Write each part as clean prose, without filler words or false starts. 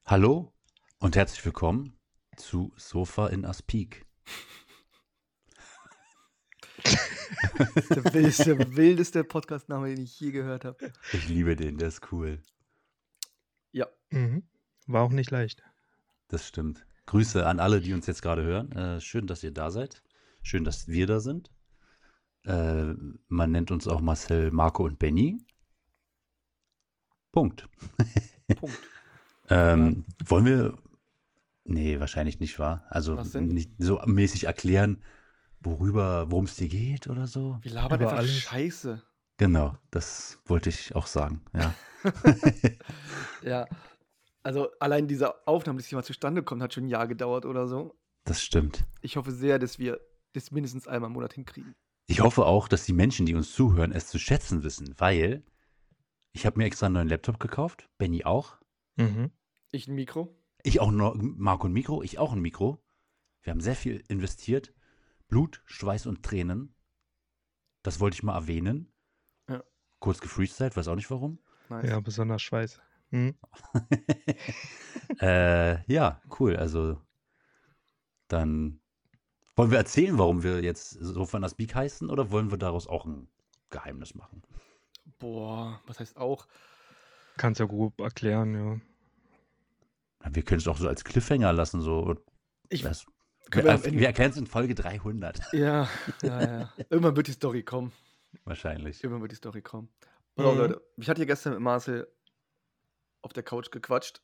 Hallo und herzlich willkommen zu Sofa in Aspik. Das ist der wildeste Podcast-Name, den ich je gehört habe. Ich liebe den, der ist cool. Ja. War auch nicht leicht. Das stimmt. Grüße an alle, die uns jetzt gerade hören. Schön, dass ihr da seid. Schön, dass wir da sind. Man nennt uns auch Marcel, Marco und Benny. Punkt. Punkt. Wollen wir. Nee, wahrscheinlich nicht, wahr? Also Was denn? nicht so mäßig erklären, worum es dir geht oder so. Wir labern Über einfach alles. Scheiße. Genau, das wollte ich auch sagen, ja. Ja. Also allein diese Aufnahme, dass die mal zustande kommt, hat schon ein Jahr gedauert oder so. Das stimmt. Ich hoffe sehr, dass wir das mindestens einmal im Monat hinkriegen. Ich hoffe auch, dass die Menschen, die uns zuhören, es zu schätzen wissen, weil ich habe mir extra einen neuen Laptop gekauft, Benny auch. Mhm. Ich ein Mikro. Ich auch, Marco ein Mikro, ich auch ein Mikro. Wir haben sehr viel investiert. Blut, Schweiß und Tränen. Das wollte ich mal erwähnen. Ja. Kurz gefreestylt, weiß auch nicht warum. Nice. Ja, besonders Schweiß. Ja, cool. Also dann wollen wir erzählen, warum wir jetzt Sofa in Aspik heißen, oder wollen wir daraus auch ein Geheimnis machen? Boah, was heißt auch? Kannst ja grob erklären, ja. Wir können es auch so als Cliffhanger lassen. So. Ich- Das, Können wir wir am Ende- wir erklären es in Folge 300. Ja. Irgendwann wird die Story kommen. Wahrscheinlich. Irgendwann wird die Story kommen. Pass auf, Mhm. Leute. Ich hatte hier gestern mit Marcel auf der Couch gequatscht.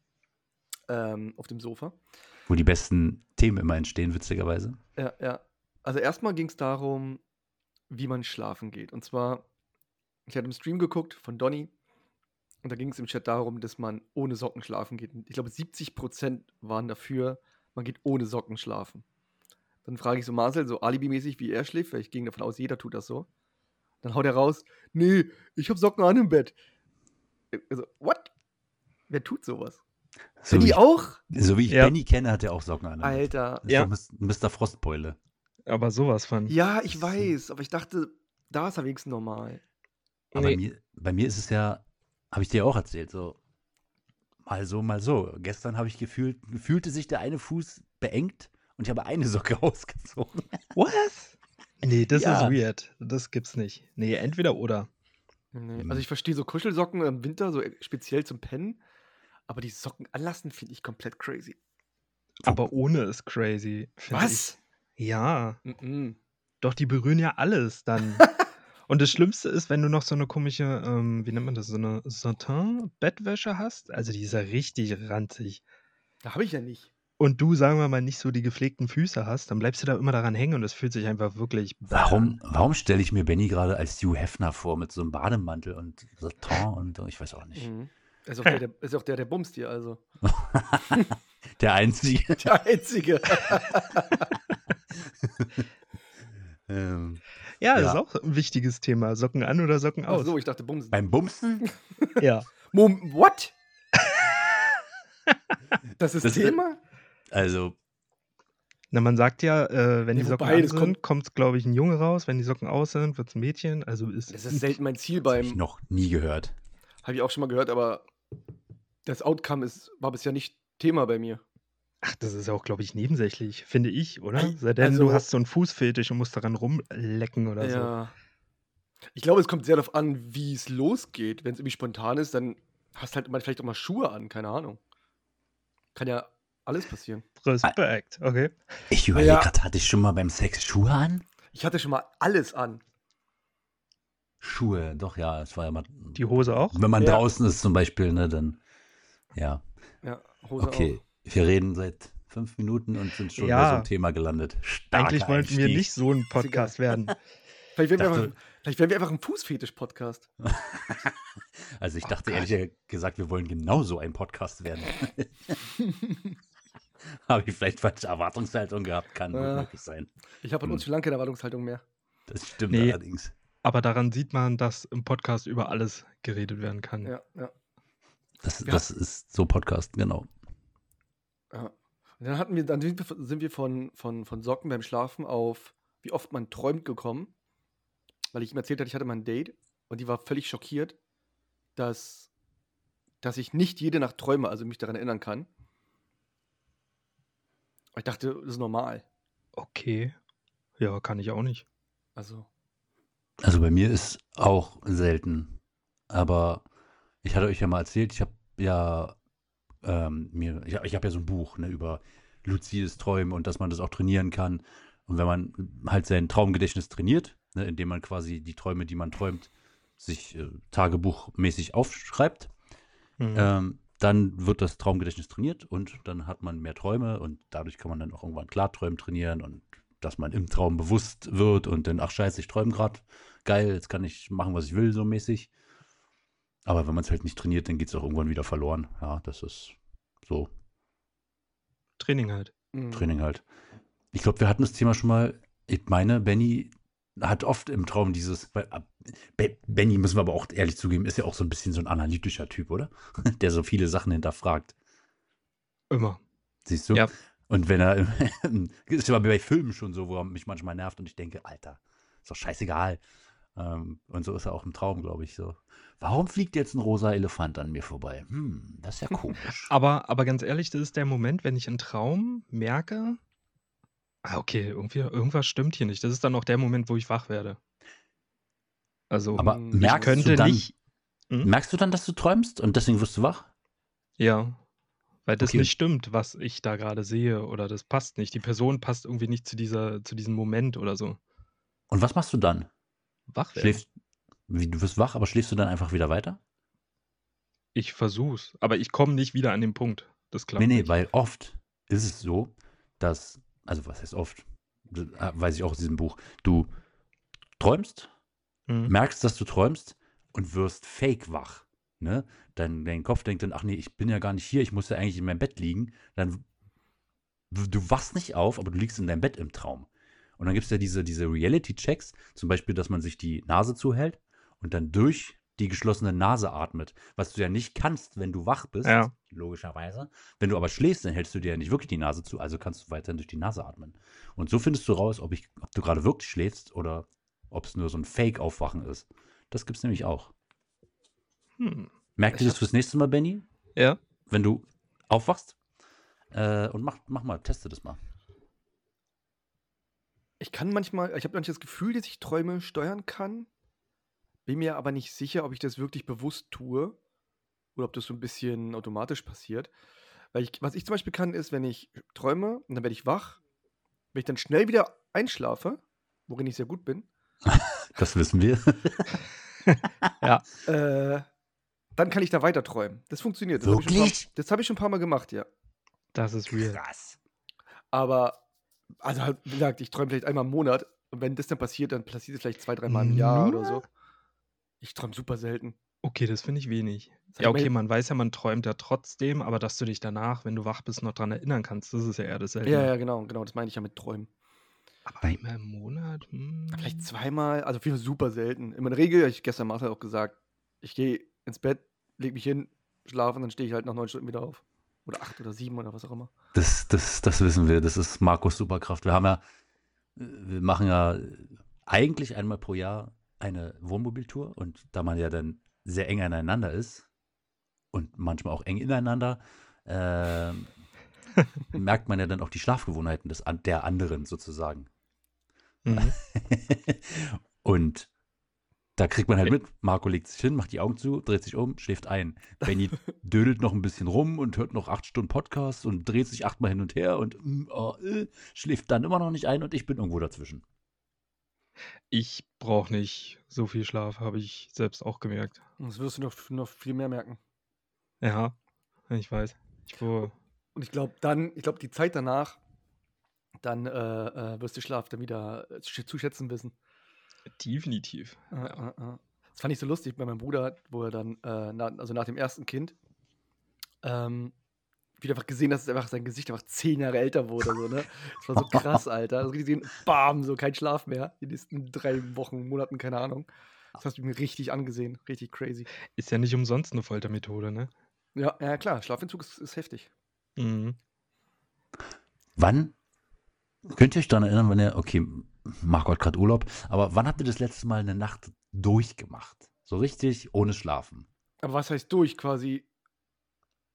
Auf dem Sofa. Wo die besten Themen immer entstehen, witzigerweise. Ja. Also erstmal ging es darum, wie man schlafen geht. Und zwar, ich hatte im Stream geguckt von Donny und da ging es im Chat darum, dass man ohne Socken schlafen geht. Und ich glaube, 70% waren dafür, man geht ohne Socken schlafen. Dann frage ich so Marcel, so alibimäßig, wie er schläft, weil ich ging davon aus, jeder tut das so. Dann haut er raus, nee, ich habe Socken an im Bett. Also, what? Wer tut sowas? So Benny wie, auch? so wie ich Ja. Benny kenne, hat er auch Socken an. Alter. Das ist Ja. so Mr. Frostbeule. Aber sowas von. Ja, ich weiß, aber ich dachte, da ist er wenigstens normal. Aber Nee. bei mir ist es ja, habe ich dir auch erzählt, so mal so, mal so. Gestern habe ich fühlte sich der eine Fuß beengt und ich habe eine Socke ausgezogen. Was? Nee, das Ja. ist weird. Das gibt's nicht. Nee, entweder oder. Nee. Hm. Also ich verstehe so Kuschelsocken im Winter, so speziell zum Pennen, aber die Socken anlassen finde ich komplett crazy. Aber ohne ist crazy. Finde Was? Ich. Ja. Mhm. Doch, die berühren ja alles dann. Und das Schlimmste ist, wenn du noch so eine komische, wie nennt man das, so eine Satin-Bettwäsche hast. Also die ist ja richtig ranzig. Da habe ich ja nicht. Und du, sagen wir mal, nicht so die gepflegten Füße hast, dann bleibst du da immer daran hängen und es fühlt sich einfach wirklich bad an. Warum stelle ich mir Benny gerade als Hugh Hefner vor mit so einem Bademantel und Satin und ich weiß auch nicht. Mhm. Ist auch der bumst hier, also. Der Einzige. Der Einzige. Ja, das Ja. ist auch ein wichtiges Thema. Socken an oder Socken aus? Achso, ich dachte bumsen. Beim Bumsen? Ja. What? Das ist Das- Thema? Also, Na, man sagt ja, wenn Nee, die Socken wobei, an das sind, kommt, glaube ich, ein Junge raus. Wenn die Socken aus sind, wird es ein Mädchen. Also Das ist selten mein Ziel das habe ich beim. noch nie gehört. Habe ich auch schon mal gehört, aber das Outcome war bisher nicht Thema bei mir. Ach, das ist auch, glaube ich, nebensächlich, finde ich, oder? Ei, Sei denn, also- du hast so einen Fußfetisch und musst daran rumlecken oder so. Ja. Ich glaube, es kommt sehr darauf an, wie es losgeht. Wenn es irgendwie spontan ist, dann hast halt mal vielleicht auch mal Schuhe an, keine Ahnung. Kann ja alles passieren. Respekt, okay. Ich überlege Ja. gerade, hatte ich schon mal beim Sex Schuhe an? Ich hatte schon mal alles an. Schuhe, doch, ja, es war ja mal. Die Hose auch? Wenn man Ja. draußen ist zum Beispiel, ne, dann. Ja. Ja, Hose Okay, wir reden seit 5 Minuten und sind schon Ja. bei so einem Thema gelandet. Starker Eigentlich wollten wir Einstieg. nicht so ein Podcast werden. auch. Vielleicht werden dachte- wir einfach ein Fußfetisch-Podcast. Also ich dachte Gott. ehrlich gesagt, wir wollen genau so ein Podcast werden. Habe ich vielleicht falsche Erwartungshaltung gehabt? Kann gut Ja. möglich sein. Ich habe von uns schon lange keine Erwartungshaltung mehr. Das stimmt Nee. allerdings. Aber daran sieht man, dass im Podcast über alles geredet werden kann. Ja. Das ist so Podcast, genau. Ja. Und dann sind wir von Socken beim Schlafen auf, wie oft man träumt, gekommen. Weil ich ihm erzählt hatte, ich hatte mal ein Date und die war völlig schockiert, dass dass ich nicht jede Nacht träume, also mich daran erinnern kann. Aber ich dachte, das ist normal. Okay. Ja, kann ich auch nicht. Also, Also bei mir ist auch selten. Aber ich hatte euch ja mal erzählt, ich habe ja ich habe ja so ein Buch, ne, über luzides Träumen und dass man das auch trainieren kann. Und wenn man halt sein Traumgedächtnis trainiert, ne, indem man quasi die Träume, die man träumt, sich tagebuchmäßig aufschreibt, dann wird das Traumgedächtnis trainiert und dann hat man mehr Träume und dadurch kann man dann auch irgendwann Klarträumen trainieren und dass man im Traum bewusst wird und dann, ach scheiße, ich träume gerade, geil, jetzt kann ich machen, was ich will, so mäßig. Aber wenn man es halt nicht trainiert, dann geht es auch irgendwann wieder verloren. Ja, das ist so Training halt. Training halt. Ich glaube, wir hatten das Thema schon mal. Ich meine, Benny hat oft im Traum dieses. Benny, müssen wir aber auch ehrlich zugeben, ist ja auch so ein bisschen so ein analytischer Typ, oder? Der so viele Sachen hinterfragt. Immer. Siehst du? Ja. Und wenn er. Ist ja bei Filmen schon so, wo er mich manchmal nervt und ich denke, Alter, ist doch scheißegal. Und so ist er auch im Traum, glaube ich, so. Warum fliegt jetzt ein rosa Elefant an mir vorbei? Das ist ja komisch. Aber ganz ehrlich, das ist der Moment, wenn ich im Traum merke, okay, irgendwas stimmt hier nicht. Das ist dann auch der Moment, wo ich wach werde. Also, Aber ich merkst könnte du dann, nicht. merkst du dann, dass du träumst und deswegen wirst du wach? Ja, weil das Okay. nicht stimmt, was ich da gerade sehe oder das passt nicht. Die Person passt irgendwie nicht zu diesem Moment oder so. Und was machst du dann? Wach werden. Du wirst wach, aber schläfst du dann einfach wieder weiter? Ich versuch's, aber ich komme nicht wieder an den Punkt. Das klappt Nee, nicht. weil oft ist es so, dass, also was heißt oft, das weiß ich auch aus diesem Buch, du träumst, merkst, dass du träumst und wirst fake wach. Ne? Dein Kopf denkt dann, ach nee, ich bin ja gar nicht hier, ich muss ja eigentlich in meinem Bett liegen. Dann, du wachst nicht auf, aber du liegst in deinem Bett im Traum. Und dann gibt es ja diese Reality-Checks, zum Beispiel, dass man sich die Nase zuhält und dann durch die geschlossene Nase atmet, was du ja nicht kannst, wenn du wach bist, Ja. logischerweise. Wenn du aber schläfst, dann hältst du dir ja nicht wirklich die Nase zu, also kannst du weiterhin durch die Nase atmen. Und so findest du raus, ob du gerade wirklich schläfst oder ob es nur so ein Fake-Aufwachen ist. Das gibt's nämlich auch. Merk dir das fürs nächste Mal, Benny? Ja. Wenn du aufwachst und mach mal, teste das mal. Ich habe manchmal das Gefühl, dass ich Träume steuern kann. Bin mir aber nicht sicher, ob ich das wirklich bewusst tue oder ob das so ein bisschen automatisch passiert. Weil was ich zum Beispiel kann, ist, wenn ich träume und dann werde ich wach, wenn ich dann schnell wieder einschlafe, worin ich sehr gut bin, Das wissen wir. Ja. dann kann ich da weiter träumen. Das funktioniert. Wirklich? Das habe ich schon ein paar Mal gemacht, ja. Das ist real. Krass. Aber, also halt, wie gesagt, ich träume vielleicht einmal im Monat. Und wenn das dann passiert, dann passiert es vielleicht 2-3 Mal im Jahr oder so. Ich träume super selten. Okay, das finde ich wenig. Sag Ja, ich mal- okay, man weiß ja, man träumt ja trotzdem, aber dass du dich danach, wenn du wach bist, noch dran erinnern kannst, das ist ja eher das Seltene. Ja, genau, das meine ich ja mit Träumen. Aber einmal im Monat? Vielleicht zweimal, also auf jeden Fall super selten. In der Regel, ich gestern Martha auch gesagt, ich gehe ins Bett, lege mich hin, schlafe und dann stehe ich halt nach 9 Stunden wieder auf. Oder 8 oder 7 oder was auch immer. Das wissen wir. Das ist Markus Superkraft. Wir machen ja eigentlich einmal pro Jahr eine Wohnmobiltour und da man ja dann sehr eng aneinander ist und manchmal auch eng ineinander, merkt man ja dann auch die Schlafgewohnheiten der anderen sozusagen. Und da kriegt man halt mit, Marco legt sich hin, macht die Augen zu, dreht sich um, schläft ein. Benny dödelt noch ein bisschen rum und hört noch 8 Stunden Podcast und dreht sich 8-mal hin und her und schläft dann immer noch nicht ein und ich bin irgendwo dazwischen. Ich brauche nicht so viel Schlaf, habe ich selbst auch gemerkt. Das wirst du noch viel mehr merken. Ja, ich weiß. Und ich glaube, die Zeit danach, dann wirst du Schlaf dann wieder zu schätzen wissen. Definitiv. Das fand ich so lustig bei meinem Bruder, wo er dann, nach dem ersten Kind, wieder einfach gesehen, dass sein Gesicht einfach 10 Jahre älter wurde. So, ne? Das war so krass, Alter. Also gesehen, bam, so kein Schlaf mehr. Die nächsten 3 Wochen, Monaten, keine Ahnung. Das hast du mir richtig angesehen. Richtig crazy. Ist ja nicht umsonst eine Foltermethode, ne? Ja, klar. Schlafentzug ist heftig. Mhm. Wann könnt ihr euch daran erinnern, okay, Marco hat gerade Urlaub, aber wann habt ihr das letzte Mal eine Nacht durchgemacht? So richtig ohne Schlafen? Aber was heißt durch quasi?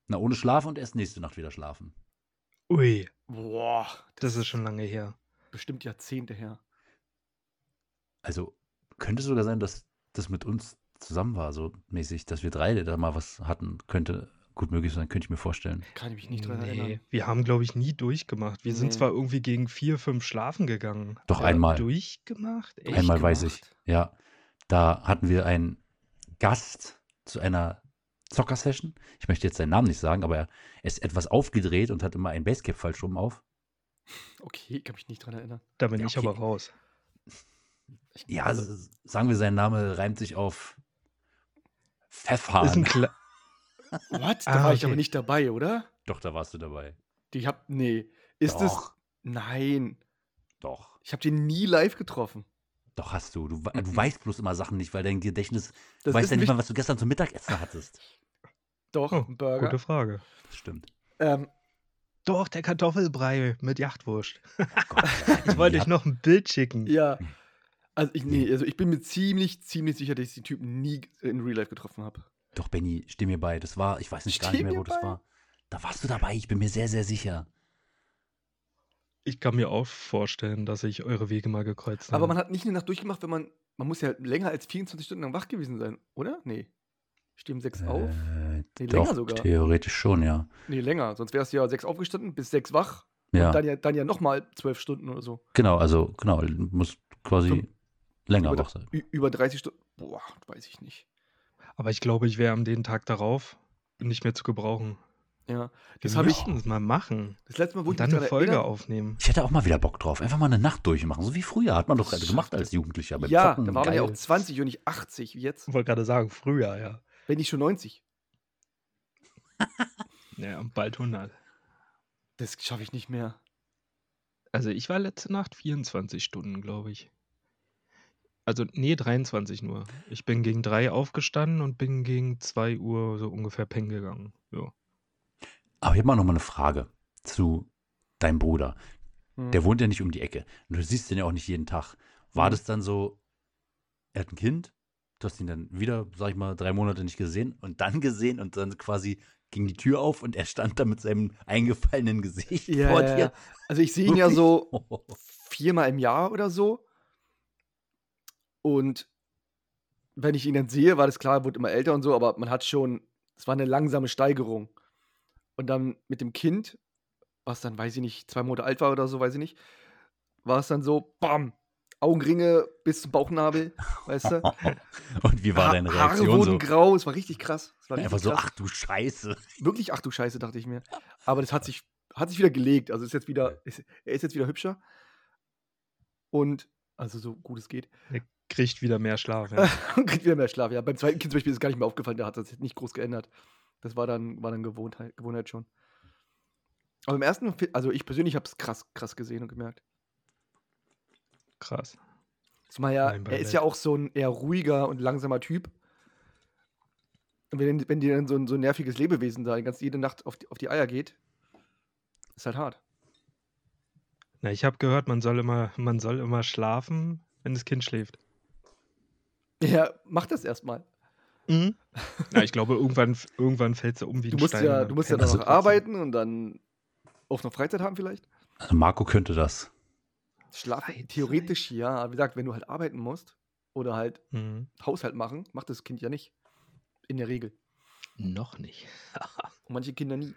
Na, ohne Schlaf und erst nächste Nacht wieder schlafen. Ui, Boah, das ist schon lange her. bestimmt Jahrzehnte her. Also könnte sogar sein, dass das mit uns zusammen war, so mäßig, dass wir drei da mal was hatten. Könnte gut möglich sein, könnte ich mir vorstellen. Kann ich mich nicht dran erinnern. Nee, wir haben, glaube ich, nie durchgemacht. Wir sind Nee. zwar irgendwie gegen 4, 5 schlafen gegangen. Doch, aber einmal. Durchgemacht? Echt? Einmal weiß ich. gemacht? Ja, da hatten wir einen Gast zu einer Zocker-Session. Ich möchte jetzt seinen Namen nicht sagen, aber er ist etwas aufgedreht und hat immer ein Basecap falsch rum auf. Okay, kann mich nicht dran erinnern. Da bin Ja, ich okay. aber raus. Ja, Also- sagen wir, sein Name reimt sich auf Ist ein Pfeffhahn. Kle What? Da Ah, war ich okay. aber nicht dabei, oder? Doch, da warst du dabei. Nee. Ist es? Doch, Nein. doch. Ich habe den nie live getroffen. Doch hast du. Du Mhm. weißt bloß immer Sachen nicht, weil dein Gedächtnis, du Das weißt ist ja nicht nicht- mal, was du gestern zum Mittagessen hattest. Doch, Oh, ein Burger. gute Frage. Das stimmt. Doch, der Kartoffelbrei mit Jachtwurst. Gott, Ich wollte ja, euch noch ein Bild schicken. Ja. Also ich bin mir ziemlich sicher, dass ich die Typen nie in Real Life getroffen habe. Doch, Benny, steh mir bei. Das war, ich weiß nicht gar Steh nicht mehr, mir wo das bei? war. Da warst du dabei, ich bin mir sehr, sehr sicher. Ich kann mir auch vorstellen, dass sich eure Wege mal gekreuzt haben. Aber man hat nicht eine Nacht durchgemacht, wenn man muss ja länger als 24 Stunden lang wach gewesen sein, oder? Nee. Ich stehe um 6 auf. Nee, Doch, länger sogar. theoretisch schon, ja. Nee, länger. Sonst wärst du ja 6 aufgestanden, bis 6 wach. Ja, Und dann ja nochmal 12 Stunden oder so. genau, du musst quasi Fünf- länger über, wach sein. über 30 Stunden. Boah, weiß ich nicht. Aber ich glaube, ich wäre am den Tag darauf nicht mehr zu gebrauchen. Ja. Wir Das habe ich. müssten es mal machen. Das letzte Mal, wo Und ich dann mich eine daran Folge erinnere, aufnehmen. Ich hätte auch mal wieder Bock drauf. Einfach mal eine Nacht durchmachen. So wie früher. Hat man doch Das gemacht schafft als es. Jugendlicher. Beim Ja, Zocken, da war man ja geil. auch 20 und nicht 80 wie jetzt. Ich wollte gerade sagen, früher, ja. Wenn nicht schon 90. Ja, bald 100. Das schaffe ich nicht mehr. Also ich war letzte Nacht 24 Stunden, glaube ich. Also, nee, 23 nur. Ich bin gegen 3 aufgestanden und bin gegen 2 Uhr so ungefähr pennen gegangen. Ja. Aber ich habe mal noch mal eine Frage zu deinem Bruder. Hm. Der wohnt ja nicht um die Ecke. Und du siehst den ja auch nicht jeden Tag. War Mhm. das dann so, er hat ein Kind, du hast ihn dann wieder, sag ich mal, 3 Monate nicht gesehen und dann gesehen und dann quasi ging die Tür auf und er stand da mit seinem eingefallenen Gesicht Ja, vor ja, dir. ja. Also ich sehe ihn ja Wirklich? so 4-mal im Jahr oder so. Und wenn ich ihn dann sehe, war das klar, er wurde immer älter und so, aber man hat schon, es war eine langsame Steigerung. Und dann mit dem Kind, was dann, weiß ich nicht, 2 Monate alt war oder so, weiß ich nicht, war es dann so, bam, Augenringe bis zum Bauchnabel, weißt du? Und wie war deine Haare Reaktion wurden so? grau, es war richtig krass. Es war Einfach richtig so, krass. ach du Scheiße. Wirklich, ach du Scheiße, dachte ich mir. Aber das hat sich wieder gelegt. Also er ist jetzt wieder hübscher. Und, also so gut es geht. Er kriegt wieder mehr Schlaf. Ja. Und kriegt wieder mehr Schlaf. Ja, beim zweiten Kind zum Beispiel ist es gar nicht mehr aufgefallen, da hat das nicht groß geändert. Das war dann Gewohnheit schon. Aber im ersten, also ich persönlich habe es krass gesehen und gemerkt. Krass. Zumal ja, Mein er ist Beileid. ja auch so ein eher ruhiger und langsamer Typ. Und wenn dir dann so ein nerviges Lebewesen da jede Nacht auf die Eier geht, ist halt hart. Na, ich habe gehört, man soll immer schlafen, wenn das Kind schläft. Ja, mach das erstmal. Mhm. Ja, ich glaube, irgendwann fällt sie um wie Du ein musst Stein. und ja, dann du musst ja pennt noch sie trotzdem. arbeiten und dann auch noch Freizeit haben vielleicht. Also Marco könnte das. Schlafen, Freizeit? theoretisch ja. Aber wie gesagt, wenn du halt arbeiten musst oder halt Mhm. Haushalt machen, macht das Kind ja nicht. In der Regel. Noch nicht. Und manche Kinder nie.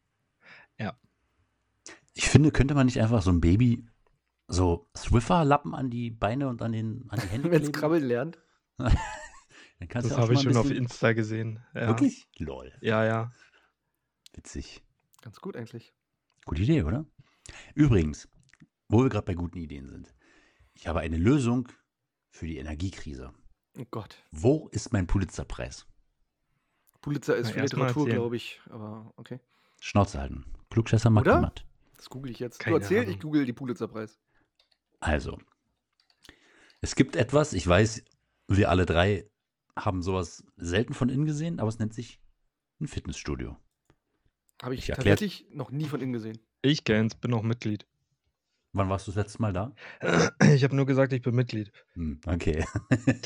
Ich finde, könnte man nicht einfach so ein Baby so Swiffer-Lappen an die Beine und an die Hände Wenn es kleben? krabbeln lernt. Dann kannst Das du auch habe ich mal ein schon auf bisschen- Insta gesehen. Ja. Wirklich? Lol. Ja, ja. Witzig. Ganz gut eigentlich. Gute Idee, oder? Übrigens, wo wir gerade bei guten Ideen sind. Ich habe eine Lösung für die Energiekrise. Oh Gott. Wo ist mein Pulitzerpreis? Pulitzer ist Na, für erst mal Literatur, erzählen. glaube ich. Aber okay. Schnauze halten. Klugscheißer mag Oder? niemand. Das google ich jetzt. Keine Du erzähl, Ahnung. ich google die Pulitzerpreis. Also, es gibt etwas, ich weiß, wir alle drei haben sowas selten von innen gesehen, aber es nennt sich ein Fitnessstudio. Habe ich Ich erklär- tatsächlich noch nie von innen gesehen. Ich kenn's, bin auch Mitglied. Wann warst du das letzte Mal da? Ich habe nur gesagt, ich bin Mitglied. Okay.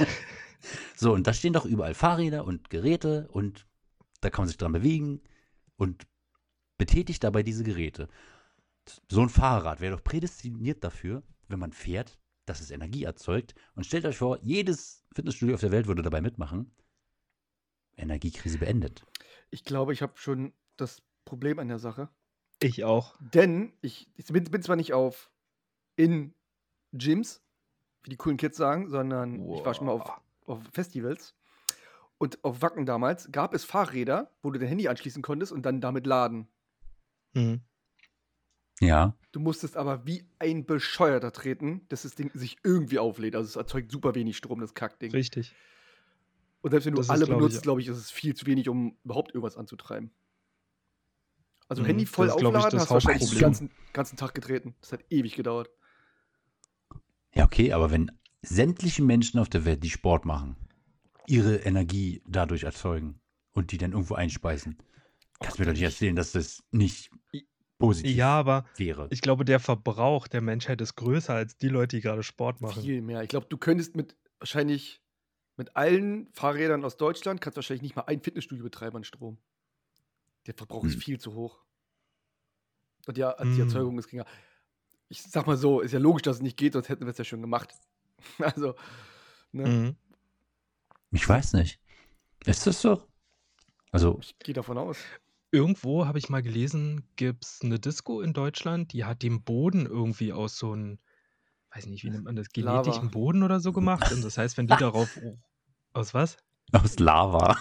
So, und da stehen doch überall Fahrräder und Geräte und da kann man sich dran bewegen und betätigt dabei diese Geräte. So ein Fahrrad wäre doch prädestiniert dafür, wenn man fährt, dass es Energie erzeugt. Und stellt euch vor, jedes Fitnessstudio auf der Welt würde dabei mitmachen. Energiekrise beendet. Ich glaube, ich habe schon das Problem an der Sache. Ich auch. Denn ich bin zwar nicht in Gyms, wie die coolen Kids sagen, sondern ich war schon mal auf Festivals. Und auf Wacken damals gab es Fahrräder, wo du dein Handy anschließen konntest und dann damit laden. Mhm. Ja. Du musstest aber wie ein Bescheuerter treten, dass das Ding sich irgendwie auflädt. Also es erzeugt super wenig Strom, das Kackding. Richtig. Und selbst wenn du Das ist, alle glaub ich, benutzt, glaube ich, ist es viel zu wenig, um überhaupt irgendwas anzutreiben. Also Mhm, Handy voll das ist, glaub ich, aufladen, das hast wahrscheinlich den Hauptproblem. ganzen Tag getreten. Das hat ewig gedauert. Ja, okay, aber wenn sämtliche Menschen auf der Welt, die Sport machen, ihre Energie dadurch erzeugen und die dann irgendwo einspeisen, kannst du mir doch nicht erzählen, dass das nicht positiv Ja, aber wäre. ich glaube, der Verbrauch der Menschheit ist größer als die Leute, die gerade Sport machen. Viel mehr. Ich glaube, du könntest wahrscheinlich mit allen Fahrrädern aus Deutschland, kannst wahrscheinlich nicht mal ein Fitnessstudio betreiben an Strom. Der Verbrauch ist viel zu hoch. Und ja, die Erzeugung ist geringer. Ich sag mal so, ist ja logisch, dass es nicht geht, sonst hätten wir es ja schon gemacht. Also, ne? Mhm. Ich weiß nicht. Ist das so? Also, Ich gehe davon aus. Irgendwo habe ich mal gelesen, gibt es eine Disco in Deutschland, die hat den Boden irgendwie aus so einem, weiß nicht, wie nennt man das, Lava. genetischen Boden oder so gemacht. Und das heißt, wenn die darauf. Aus was? aus Lava.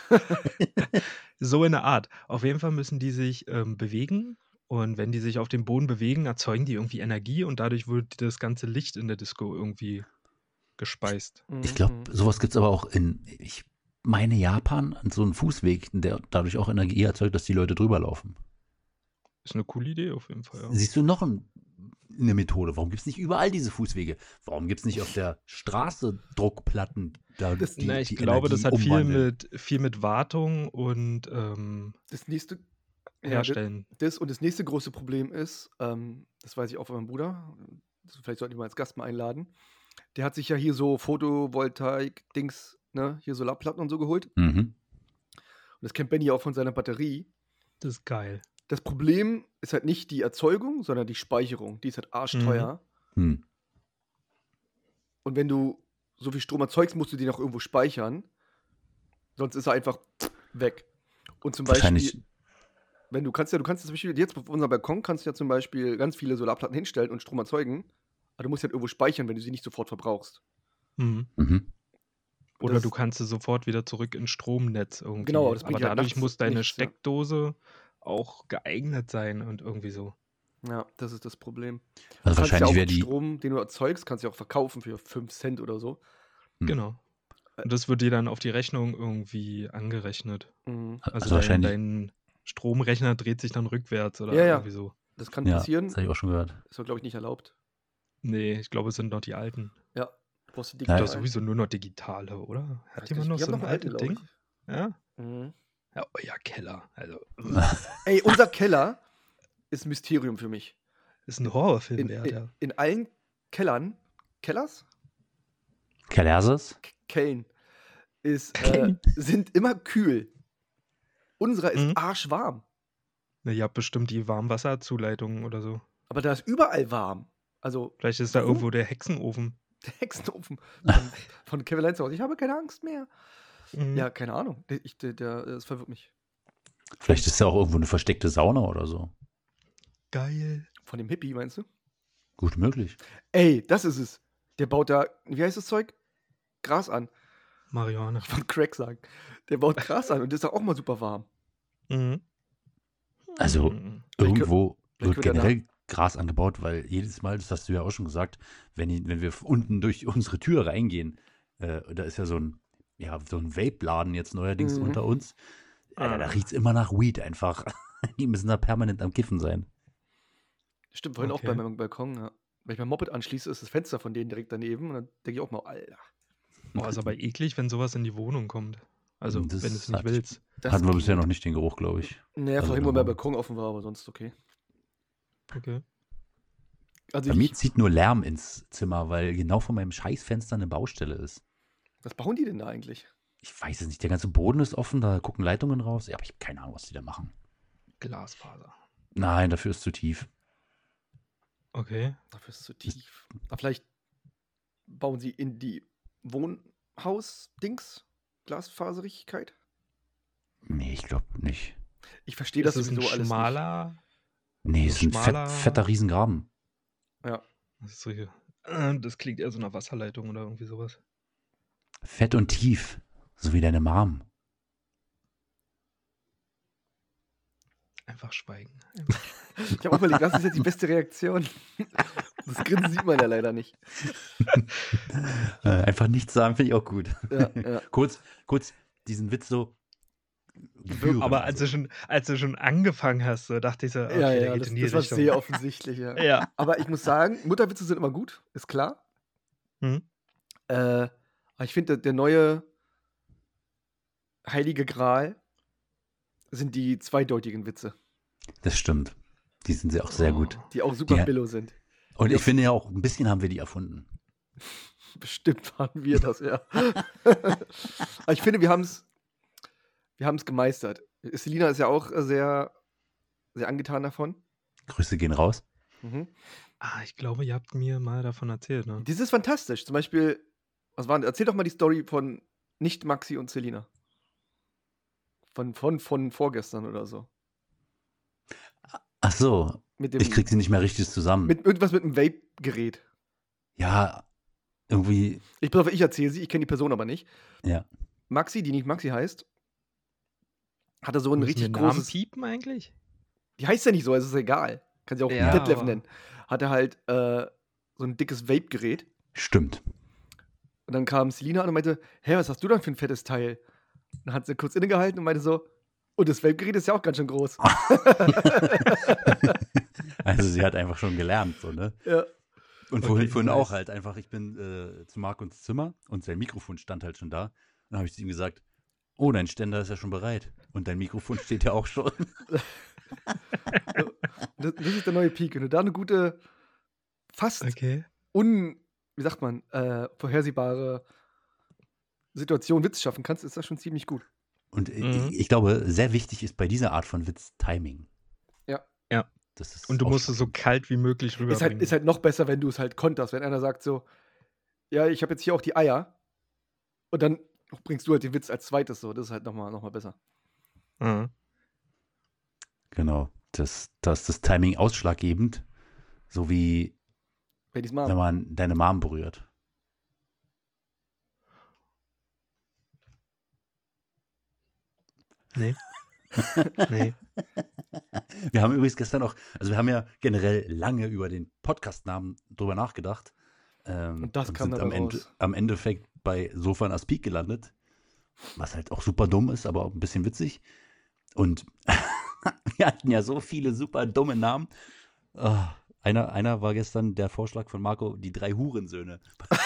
So in der Art. Auf jeden Fall müssen die sich bewegen. Und wenn die sich auf dem Boden bewegen, erzeugen die irgendwie Energie und dadurch wird das ganze Licht in der Disco irgendwie gespeist. Ich glaube, sowas gibt es aber auch ich meine Japan, an so einem Fußweg, der dadurch auch Energie erzeugt, dass die Leute drüber laufen. Ist eine coole Idee auf jeden Fall, ja. Siehst du noch eine Methode? Warum gibt es nicht überall diese Fußwege? Warum gibt es nicht auf der Straße Druckplatten? Ich glaube, das hat viel mit Wartung und das nächste Herstellen. Das nächste große Problem ist, das weiß ich auch von meinem Bruder, vielleicht sollten wir mal als Gast mal einladen, der hat sich ja hier so Photovoltaik-Dings, ne, hier Solarplatten und so geholt. Mhm. Und das kennt Benny auch von seiner Batterie. Das ist geil. Das Problem ist halt nicht die Erzeugung, sondern die Speicherung. Die ist halt arschteuer. Hm. Und wenn du so viel Strom erzeugst, musst du den auch irgendwo speichern. Sonst ist er einfach weg. Und zum Beispiel, du kannst zum Beispiel jetzt auf unserem Balkon kannst du ja zum Beispiel ganz viele Solarplatten hinstellen und Strom erzeugen. Aber du musst halt irgendwo speichern, wenn du sie nicht sofort verbrauchst. Mhm. Mhm. Oder du kannst sie sofort wieder zurück ins Stromnetz irgendwie. Genau, das aber bringt halt dadurch nachts muss deine nichts, ja. Steckdose auch geeignet sein und irgendwie so. Ja, das ist das Problem. Also Du kannst ja wahrscheinlich auch wäre den die. Strom, den du erzeugst, kannst du ja auch verkaufen für 5 Cent oder so. Genau. Und das wird dir dann auf die Rechnung irgendwie angerechnet. Mhm. Also dein Stromrechner dreht sich dann rückwärts oder irgendwie so. Das kann Ja, passieren. das habe ich auch schon gehört. Ist aber, glaube ich, nicht erlaubt. Nee, ich glaube, es sind noch die alten. Ja, du brauchst die Gibt doch digitalen. sowieso nur noch digitale, oder? Hat jemand noch Ich hab so ein einen altes glaub Ding? ich. Ja? Mhm. Ja, euer Keller. Also, Ey, unser Keller ist ein Mysterium für mich. ist ein Horrorfilm wert, ja. In allen Kellern, Kellers? Kellerses? Kellen, sind immer kühl. Unserer ist arschwarm. Na, ihr habt bestimmt die Warmwasserzuleitungen oder so. Aber da ist überall warm. Also Vielleicht ist da irgendwo der Hexenofen. der Hexenofen von Kevin Lines aus. Ich habe keine Angst mehr. Mhm. Ja, keine Ahnung. Das verwirrt mich. Vielleicht ist ja auch irgendwo eine versteckte Sauna oder so. Geil. Von dem Hippie, meinst du? Gut möglich. Ey, das ist es. Der baut da, wie heißt das Zeug? Gras an. Marihuana. Ich wollte Crack sagen. Der baut Gras an und das ist auch mal super warm. Mhm. Also Mhm. irgendwo vielleicht wird können wir generell Gras angebaut, weil jedes Mal, das hast du ja auch schon gesagt, wenn wir unten durch unsere Tür reingehen, da ist ja so ein Vape-Laden jetzt neuerdings unter uns. Da riecht es immer nach Weed einfach. Die müssen da permanent am Kiffen sein. Stimmt, vorhin auch bei meinem Balkon. Ja. Wenn ich mein Moped anschließe, ist das Fenster von denen direkt daneben. Und dann denke ich auch mal, Alter. Boah, ist aber eklig, wenn sowas in die Wohnung kommt. Also, Das wenn du es nicht willst. Hatten wir bisher noch nicht den Geruch, glaube ich. Naja, Also vorhin, wo da mein war- Balkon offen war, aber sonst okay. Okay. Also Bei mir zieht nur Lärm ins Zimmer, weil genau vor meinem Scheißfenster eine Baustelle ist. was bauen die denn da eigentlich? Ich weiß es nicht, der ganze Boden ist offen, da gucken Leitungen raus. Ja, aber ich habe keine Ahnung, was die da machen. Glasfaser. Nein, dafür ist zu tief. Okay. Dafür ist es zu tief. Aber vielleicht bauen sie in die Wohnhaus-Dings Glasfaserigkeit? Nee, ich glaube nicht. Ich verstehe das Ist es ein sowieso alles schmaler? Nee, es ist ein schmaler- fetter Riesengraben. nicht. Ja. Das ist so hier. Das klingt eher so nach Wasserleitung oder irgendwie sowas. Fett und tief. So wie deine Mom. Einfach schweigen. Ich habe auch überlegt, was ist jetzt die beste Reaktion? Das Grinsen sieht man ja leider nicht. Einfach nichts sagen, finde ich auch gut. Ja, ja. kurz diesen Witz so. gebühren, Aber als du schon angefangen hast, so dachte ich so, okay, Ja, der ja, geht das, in die das war Richtung. sehr offensichtlich, ja. Ja. Aber ich muss sagen, Mutterwitze sind immer gut, ist klar. Hm? Aber ich finde, der neue heilige Gral sind die zweideutigen Witze, Das stimmt. Die sind auch sehr gut. die auch super Ja. billow sind. Und Ja. ich finde ja auch, ein bisschen haben wir die erfunden. Bestimmt waren wir das, ja. Aber ich finde, wir haben es gemeistert. Selina ist ja auch sehr, sehr angetan davon. Grüße gehen raus. Mhm. Ich glaube, ihr habt mir mal davon erzählt, ne? Das ist fantastisch. Zum Beispiel, erzähl doch mal die Story von nicht Maxi und Selina. Von vorgestern oder so. Ach so, Mit dem, ich krieg sie nicht mehr richtig zusammen. mit irgendwas mit einem Vape-Gerät. Ja, irgendwie, Ich erzähle sie, ich kenne die Person aber nicht. ja. Maxi, die nicht Maxi heißt, hatte so ein Müssen wir richtig Namen großes. piepen eigentlich? Die heißt ja nicht so, also ist egal. Kann sie auch Ja, Detlef aber- nennen. Hatte halt so ein dickes Vape-Gerät. Stimmt. Und dann kam Selina an und meinte, hä, was hast du denn für ein fettes Teil? Dann hat sie kurz innegehalten und meinte so, und das Vape-Gerät ist ja auch ganz schön groß. Also sie hat einfach schon gelernt, so, ne? Ja. Und Okay, vorhin nice. auch halt einfach, ich bin zu Marc ins Zimmer und sein Mikrofon stand halt schon da. Dann habe ich zu ihm gesagt, oh, dein Ständer ist ja schon bereit. Und dein Mikrofon steht ja auch schon. Das ist der neue Peak. Wenn du da eine gute, fast Okay. wie sagt man, vorhersehbare Situation Witz schaffen kannst, ist das schon ziemlich gut. Und Mhm. ich glaube, sehr wichtig ist bei dieser Art von Witz Timing. Ja. Ja. Das ist Und du musst es so ausschlaggebend. kalt wie möglich rüberbringen. Ist halt noch besser, wenn du es halt konterst. Wenn einer sagt so, ja, ich habe jetzt hier auch die Eier. Und dann bringst du halt den Witz als zweites so. Das ist halt noch mal besser. Mhm. Genau. Da ist das Timing ausschlaggebend. So wie Bei diesem wenn man deine Mom berührt. Nee. Nee. Wir haben übrigens gestern auch, also wir haben ja generell lange über den Podcast-Namen drüber nachgedacht. Und das kam sind dabei raus. am Endeffekt bei Sofan as Peak gelandet. Was halt auch super dumm ist, aber auch ein bisschen witzig. Und wir hatten ja so viele super dumme Namen. Einer war gestern der Vorschlag von Marco, die 3 Hurensöhne.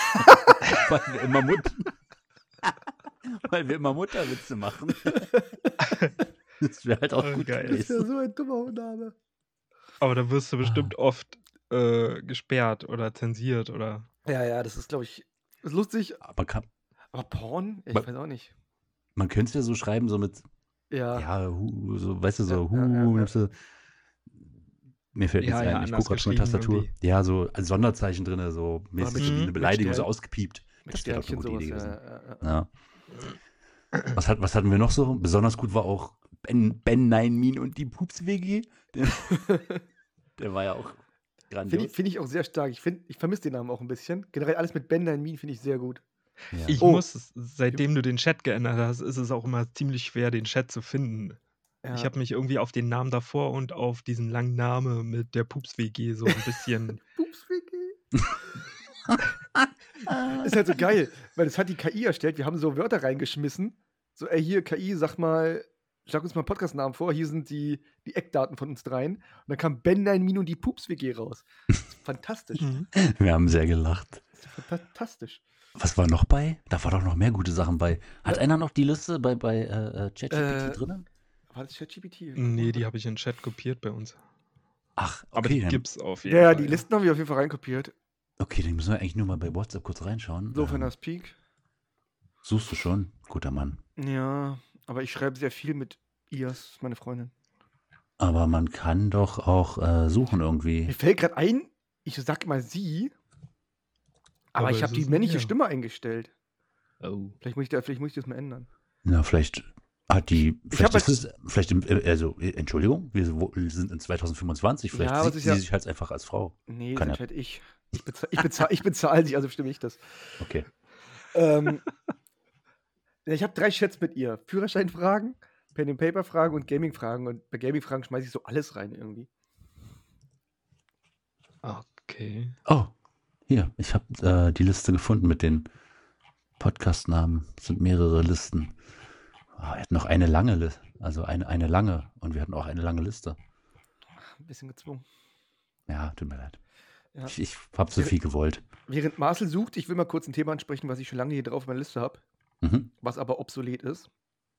Weil wir immer Mutterwitze machen. Das wäre halt auch Oh, gut geil. Das ist ja gewesen. so ein dummer Name. Aber da wirst du bestimmt oft gesperrt oder zensiert oder. Ja, das ist, glaube ich, ist lustig. Aber Aber Porn? Ich Aber- weiß auch nicht. man könnte es ja so schreiben, so mit, Ja. ja, so, weißt du, so, Ja, ja. nimmst du, mir fällt nichts Ja, ja, ein, ich anders gucke gerade schon die geschrieben Tastatur. irgendwie. Ja, so als Sonderzeichen drin, so mäßig mit- wie eine mit Beleidigung, so Stern- ausgepiept. Mit Das wäre doch eine Sternchen gute sowas. Idee gewesen. Ja. Ja. Was hatten wir noch so? Besonders gut war auch Ben Neinmin und die Pups-WG. Der war ja auch grandios. Finde ich auch sehr stark. Ich vermisse den Namen auch ein bisschen. Generell alles mit Ben Neinmin finde ich sehr gut. Ja. Ich Oh. seitdem du den Chat geändert hast, ist es auch immer ziemlich schwer, den Chat zu finden. Ja. Ich habe mich irgendwie auf den Namen davor und auf diesen langen Namen mit der Pups-WG so ein bisschen. Pups WG. Ist halt so geil, weil das hat die KI erstellt. Wir haben so Wörter reingeschmissen. So, ey, hier, KI, sag uns mal einen Podcast-Namen vor. Hier sind die Eckdaten von uns dreien. Und dann kam Ben Neinmin und die Pups-WG raus. Das ist fantastisch. Mhm. Wir haben sehr gelacht. Das ist fantastisch. Was war noch bei? Da war doch noch mehr gute Sachen bei. Hat einer noch die Liste bei ChatGPT drin? War das ChatGPT? Nee, die habe ich in den Chat kopiert bei uns. Ach, Aber okay, die dann, gibt's auf jeden Ja, Fall. die Listen haben wir auf jeden Fall reinkopiert. okay, dann müssen wir eigentlich nur mal bei WhatsApp kurz reinschauen. So von das Peak. Suchst du schon? Guter Mann. Ja, aber ich schreibe sehr viel mit Ias, meine Freundin. Aber man kann doch auch suchen Mir irgendwie. fällt gerade ein, ich sag mal sie, aber Aber ich es habe die ist ein männliche er. Stimme eingestellt. Oh. Vielleicht muss ich das mal ändern. Na, vielleicht hat die, Ich hab vielleicht ist es, vielleicht, Entschuldigung, wir sind in 2025, vielleicht Ja, aber es sieht ist sie ja. sich halt einfach als Frau. Nee, das Kann ja, entscheide ich. Ich bezahle sie, also bestimme ich das. okay. Ja, ich habe 3 Chats mit ihr. Führerscheinfragen, Pen-and-Paper-Fragen und Gaming-Fragen. Und bei Gaming-Fragen schmeiße ich so alles rein irgendwie. Okay. Oh, hier, ich habe die Liste gefunden mit den Podcast-Namen. Es sind mehrere Listen. Wir hatten noch eine lange Liste, also eine lange, und wir hatten auch eine lange Liste. Ein bisschen gezwungen. Ja, tut mir leid. Ja. Ich habe zu viel gewollt. Während Marcel sucht, ich will mal kurz ein Thema ansprechen, was ich schon lange hier drauf auf meiner Liste habe, Mhm. was aber obsolet ist.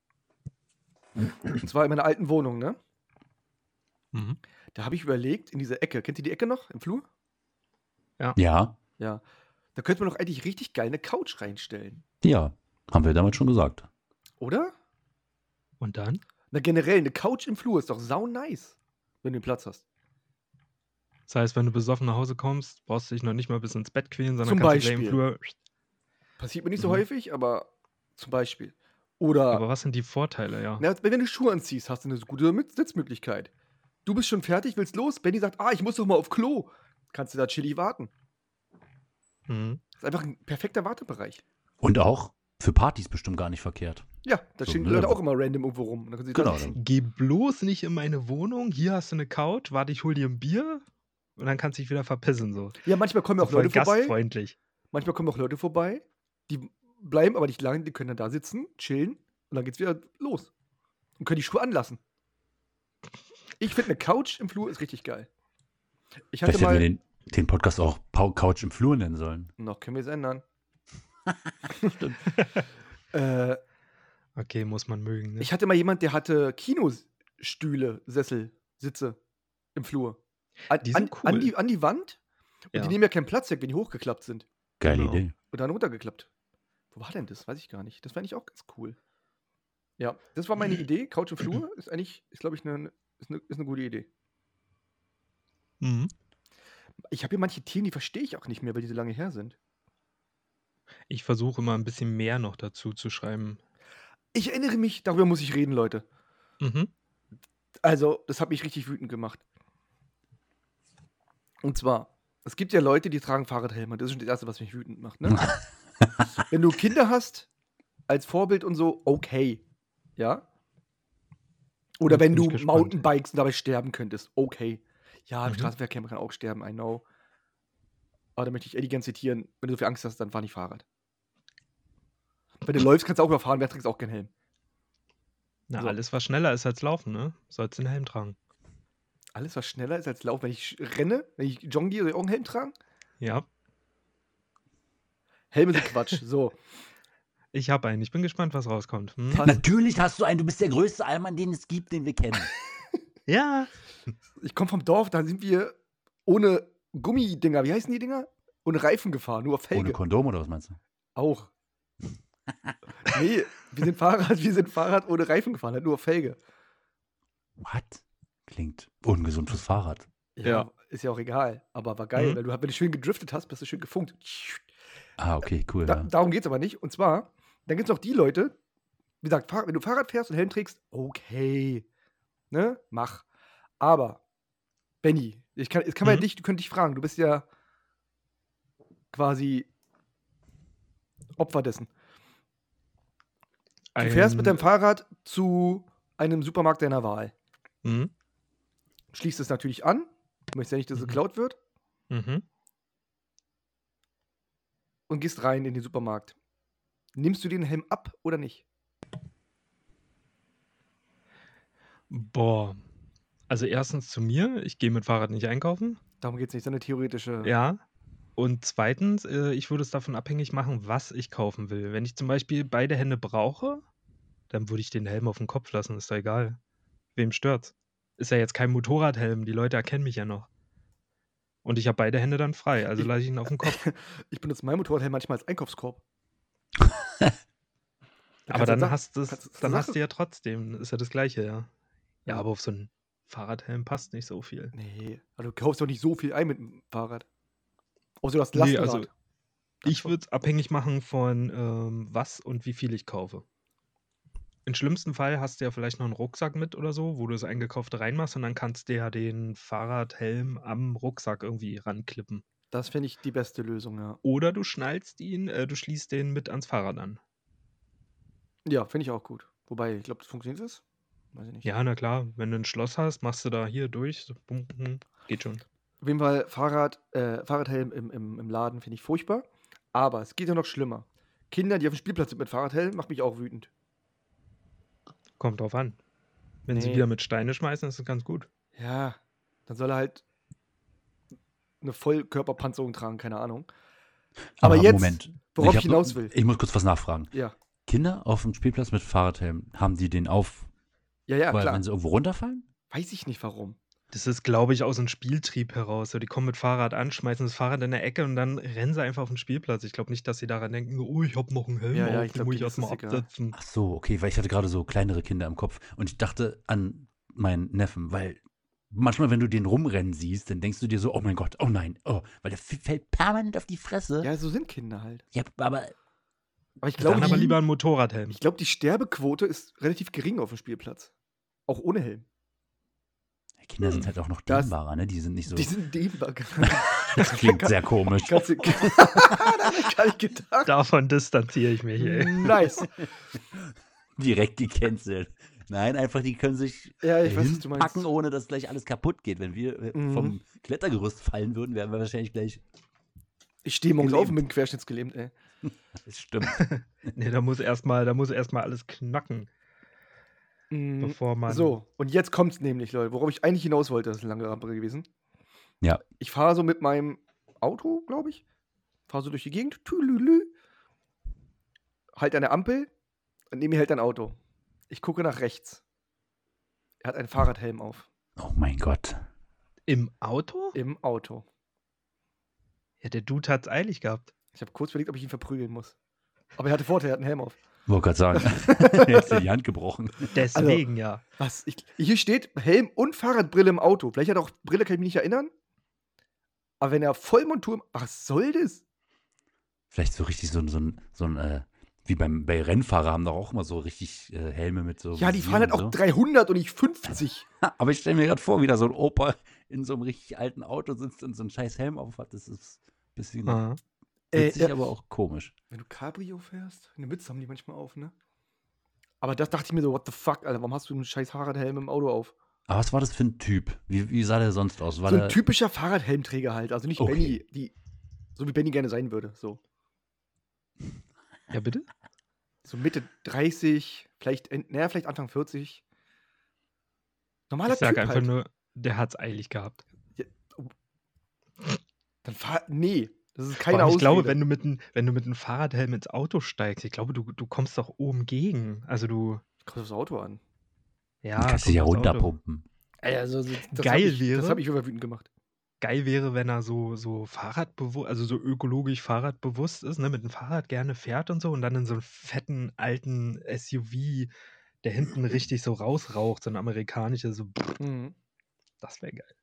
Und zwar in meiner alten Wohnung, ne? Mhm. Da habe ich überlegt, in dieser Ecke, kennt ihr die Ecke noch im Flur? Ja, Ja. Da könnte man doch eigentlich richtig geil eine Couch reinstellen, ja, haben wir damals schon gesagt. oder? Und dann? Na, generell, eine Couch im Flur ist doch sau nice, wenn du den Platz hast. Das heißt, wenn du besoffen nach Hause kommst, brauchst du dich noch nicht mal bis ins Bett quälen, sondern Zum kannst du gleich im Beispiel. Flur. Passiert mir nicht so Mhm. häufig, aber zum Beispiel. Oder, Aber was sind die Vorteile, ja? na, wenn du Schuhe anziehst, hast du eine gute Sitzmöglichkeit. Du bist schon fertig, willst los. Benny sagt, ich muss doch mal auf Klo. Kannst du da chillig warten. Mhm. Das ist einfach ein perfekter Wartebereich. Und auch für Partys bestimmt gar nicht verkehrt. Ja, da So, stehen ne, Leute aber- auch immer random irgendwo rum. Und dann können sie Genau, da sitzen. Geh bloß nicht in meine Wohnung. Hier hast du eine Couch. Warte, ich hol dir ein Bier. Und dann kannst du dich wieder verpissen. So. Ja, manchmal kommen ja So auch voll Leute vorbei. gastfreundlich. Manchmal kommen auch Leute vorbei. Die bleiben aber nicht lange. Die können dann da sitzen, chillen. Und dann geht's wieder los. Und können die Schuhe anlassen. Ich finde, eine Couch im Flur ist richtig geil. Ich hatte Vielleicht hätten wir mal. den Podcast auch Couch im Flur nennen sollen. Noch können wir es ändern. Stimmt. Okay, muss man mögen. Ne? Ich hatte mal jemand, der hatte Kinostühle, Sessel, Sitze im Flur. Die sind cool. An die Wand. Und Ja. die nehmen ja keinen Platz weg, wenn die hochgeklappt sind. Geile Genau. Idee. Und dann runtergeklappt. Wo war denn das? Weiß ich gar nicht. Das fand ich auch ganz cool. Ja, das war meine Idee. Couch im Flur ist eigentlich, ist glaube ich, eine gute Idee. Mhm. Ich habe hier manche Themen, die verstehe ich auch nicht mehr, weil die so lange her sind. Ich versuche immer ein bisschen mehr noch dazu zu schreiben. Ich erinnere mich, darüber muss ich reden, Leute. Mhm. Also, das hat mich richtig wütend gemacht. Und zwar, es gibt ja Leute, die tragen Fahrradhelme. Das ist schon das Erste, was mich wütend macht. Ne? Wenn du Kinder hast, als Vorbild und so, okay. Ja? Oder Jetzt wenn bin du ich gespannt. Mountainbikes und dabei sterben könntest, okay. Ja, im Mhm. Straßenverkehr kann man auch sterben, I know. Aber da möchte ich Eddie gern zitieren, wenn du so viel Angst hast, dann fahr nicht Fahrrad. Wenn du läufst, kannst du auch überfahren, wer trägt auch keinen Helm. Na, So. alles, was schneller ist als Laufen, ne? Sollst den Helm tragen. Alles, was schneller ist als Laufen. Wenn ich renne, wenn ich joggen gehe, soll ich auch einen Helm tragen? Ja, Helme sind Quatsch. So. ich habe einen. Ich bin gespannt, was rauskommt. Hm? Passt. Natürlich hast du einen, du bist der größte Allmann, den es gibt, den wir kennen. Ja. Ich komme vom Dorf, da sind wir ohne Gummidinger, wie heißen die Dinger? Ohne Reifen gefahren, nur auf Felge. Ohne Kondom oder was meinst du? Auch. Nee, wir sind Fahrrad ohne Reifen gefahren, halt nur auf Felge. What? Klingt ungesund fürs Fahrrad. Ja, ist ja auch egal. Aber war geil, Mhm. weil wenn du schön gedriftet hast, bist du schön gefunkt. Ah, okay, cool. Ja. Darum geht es aber nicht. Und zwar, dann gibt es noch die Leute, wie gesagt, wenn du Fahrrad fährst und Helm trägst, okay. Ne? Mach. Aber, Benny, jetzt kann man ja könnte dich fragen, du bist ja quasi Opfer dessen. Du fährst mit deinem Fahrrad zu einem Supermarkt deiner Wahl. Mhm. Schließt es natürlich an. Du möchtest ja nicht, dass es geklaut wird. Mhm. Und gehst rein in den Supermarkt. Nimmst du den Helm ab oder nicht? Boah. Also erstens zu mir, ich gehe mit Fahrrad nicht einkaufen. Darum geht es nicht, so eine theoretische. Ja. Und zweitens, ich würde es davon abhängig machen, was ich kaufen will. Wenn ich zum Beispiel beide Hände brauche, dann würde ich den Helm auf den Kopf lassen, ist doch egal. Wem stört's? Ist ja jetzt kein Motorradhelm, die Leute erkennen mich ja noch. Und ich habe beide Hände dann frei, also Ich- lasse ich ihn auf den Kopf. Ich benutze meinen Motorradhelm manchmal als Einkaufskorb. Aber dann kannst hast du du Sachen- dann hast du ja trotzdem, ist ja das Gleiche, ja. Ja, Ja. aber auf so einen Fahrradhelm passt nicht so viel. Nee, also du kaufst doch nicht so viel ein mit dem Fahrrad. Außer du hast Nee, Lastenrad. also ich würde es abhängig machen von was und wie viel ich kaufe. Im schlimmsten Fall hast du ja vielleicht noch einen Rucksack mit oder so, wo du das Eingekaufte reinmachst und dann kannst du ja den Fahrradhelm am Rucksack irgendwie ranklippen. Das finde ich die beste Lösung, ja. Oder du du schließt den mit ans Fahrrad an. Ja, finde ich auch gut. Wobei, ich glaube, das funktioniert das? Weiß ich nicht. Ja, na klar, wenn du ein Schloss hast, machst du da hier durch. So, bum, geht schon. Auf jeden Fall Fahrradhelm im Laden finde ich furchtbar. Aber es geht ja noch schlimmer. Kinder, die auf dem Spielplatz sind mit Fahrradhelm, macht mich auch wütend. Kommt drauf an. Wenn sie Nee. wieder mit Steine schmeißen, ist das ganz gut. Ja, dann soll er halt eine Vollkörperpanzerung tragen, keine Ahnung. Aber jetzt, Moment. worauf ich hab- hinaus will. Ich muss kurz was nachfragen. Ja, Kinder auf dem Spielplatz mit Fahrradhelm, haben die den auf, ja, weil klar. wenn sie irgendwo runterfallen? Weiß ich nicht warum. Das ist, glaube ich, aus dem Spieltrieb heraus. So, die kommen mit Fahrrad an, schmeißen das Fahrrad in der Ecke und dann rennen sie einfach auf den Spielplatz. Ich glaube nicht, dass sie daran denken, oh, ich habe noch einen Helm Ja, auf, ich den glaub, muss ich denen ist erstmal das egal. absetzen. Ach so, okay, weil ich hatte gerade so kleinere Kinder im Kopf und ich dachte an meinen Neffen, weil manchmal, wenn du den rumrennen siehst, dann denkst du dir so, oh mein Gott, oh nein, oh, weil der fällt permanent auf die Fresse. Ja, so sind Kinder halt. Ja, aber Aber ich Dann glaube, aber die, lieber ein Motorradhelm. ich glaub, die Sterbequote ist relativ gering auf dem Spielplatz. Auch ohne Helm. Kinder sind halt auch noch Das- dehnbarer, ne? Die sind nicht so. Die sind dehnbar. Das klingt sehr komisch. Kannst du. Da hab ich gar nicht gedacht. Davon distanziere ich mich, ey. Nice. Direkt gecancelt. Nein, einfach, die können sich Ja, ich weiß, was du meinst. hinpacken, ohne dass gleich alles kaputt geht. Wenn wir Mhm. vom Klettergerüst fallen würden, wären wir wahrscheinlich gleich. Ich stehe morgens Gelähmt. auf und bin querschnittsgelähmt, ey. Das stimmt. Nee, da muss erstmal alles knacken, Mhm. bevor man. So, und jetzt kommt's nämlich, Leute. Worauf ich eigentlich hinaus wollte, das ist eine lange Rampe gewesen. Ja. Ich fahre so mit meinem Auto, glaube ich. Fahre so durch die Gegend. Tülülü. Halt an der Ampel und neben mir hält ein Auto. Ich gucke nach rechts. Er hat einen Fahrradhelm auf. Oh mein Gott. Im Auto? Im Auto. Ja, der Dude hat's eilig gehabt. Ich habe kurz überlegt, ob ich ihn verprügeln muss. Aber er hatte Vorteil, er hat einen Helm auf. Wollte gerade sagen. Er ist dir die Hand gebrochen. Deswegen ja. Was? Hier steht Helm und Fahrradbrille im Auto. Vielleicht hat er auch Brille, kann ich mich nicht erinnern. Aber wenn er Vollmontur. Was soll das? Vielleicht so richtig so ein wie bei Rennfahrer haben doch auch immer so richtig Helme mit so. Ja, die Visier fahren halt und auch 300 und nicht 50. Aber ich stelle mir gerade vor, wie da so ein Opa in so einem richtig alten Auto sitzt und so einen scheiß Helm auf hat. Das ist ein bisschen Ah. witzig, aber auch komisch. Wenn du Cabrio fährst, eine Mütze haben die manchmal auf, ne? Aber das dachte ich mir so, what the fuck, Alter, warum hast du einen scheiß Fahrradhelm im Auto auf? Aber was war das für ein Typ? Wie sah der sonst aus? War So ein der, typischer Fahrradhelmträger halt. Also nicht Okay. Benny, so wie Benny gerne sein würde. So Ja, bitte? Mitte 30, vielleicht Anfang 40. Normaler Ich sag Typ einfach halt. nur, der hat's eilig gehabt. Dann nee, das ist Vor keine allem, ich Ausrede. glaube, wenn du mit einem Fahrradhelm ins Auto steigst, ich glaube, du kommst doch oben gegen. Also du. Kommt aufs Auto an. Ja, du kannst dich ja kommt aufs Auto. runterpumpen. Also, das Geil hab ich, wäre- Das habe ich immer wütend gemacht. Geil wäre, wenn er so Fahrradbewusst, also so ökologisch Fahrradbewusst ist, ne, mit dem Fahrrad gerne fährt und so und dann in so einen fetten alten SUV, der hinten richtig so rausraucht, so ein amerikanischer, so, Mhm. das wäre geil.